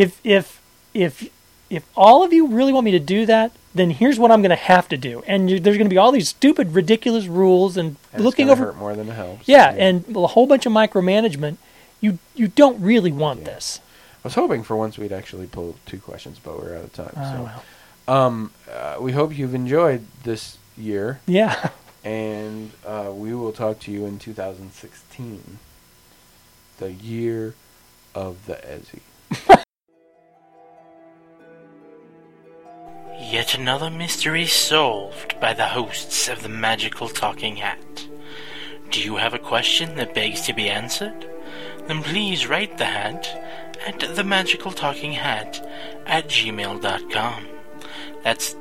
[SPEAKER 3] If all of you really want me to do that, then here's what I'm going to have to do. And there's going to be all these stupid, ridiculous rules and
[SPEAKER 2] And
[SPEAKER 3] looking
[SPEAKER 2] it's
[SPEAKER 3] over.
[SPEAKER 2] gonna hurt more than it helps.
[SPEAKER 3] Yeah, and a whole bunch of micromanagement. You don't really want this.
[SPEAKER 2] I was hoping for once we'd actually pull 2 questions, but we're out of time. So,
[SPEAKER 3] Well.
[SPEAKER 2] we hope you've enjoyed this year.
[SPEAKER 3] Yeah.
[SPEAKER 2] And we will talk to you in 2016, the year of the Ezzy.
[SPEAKER 1] Yet another mystery solved by the hosts of the Magical Talking Hat. Do you have a question that begs to be answered? Then please write the hat at themagicaltalkinghat@gmail.com. That's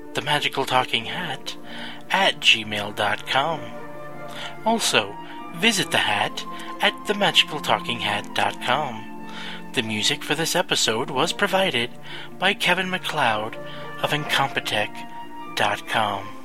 [SPEAKER 1] themagicaltalkinghat@gmail.com. Also, visit the hat at themagicaltalkinghat.com. The music for this episode was provided by Kevin MacLeod of Incompetech.com.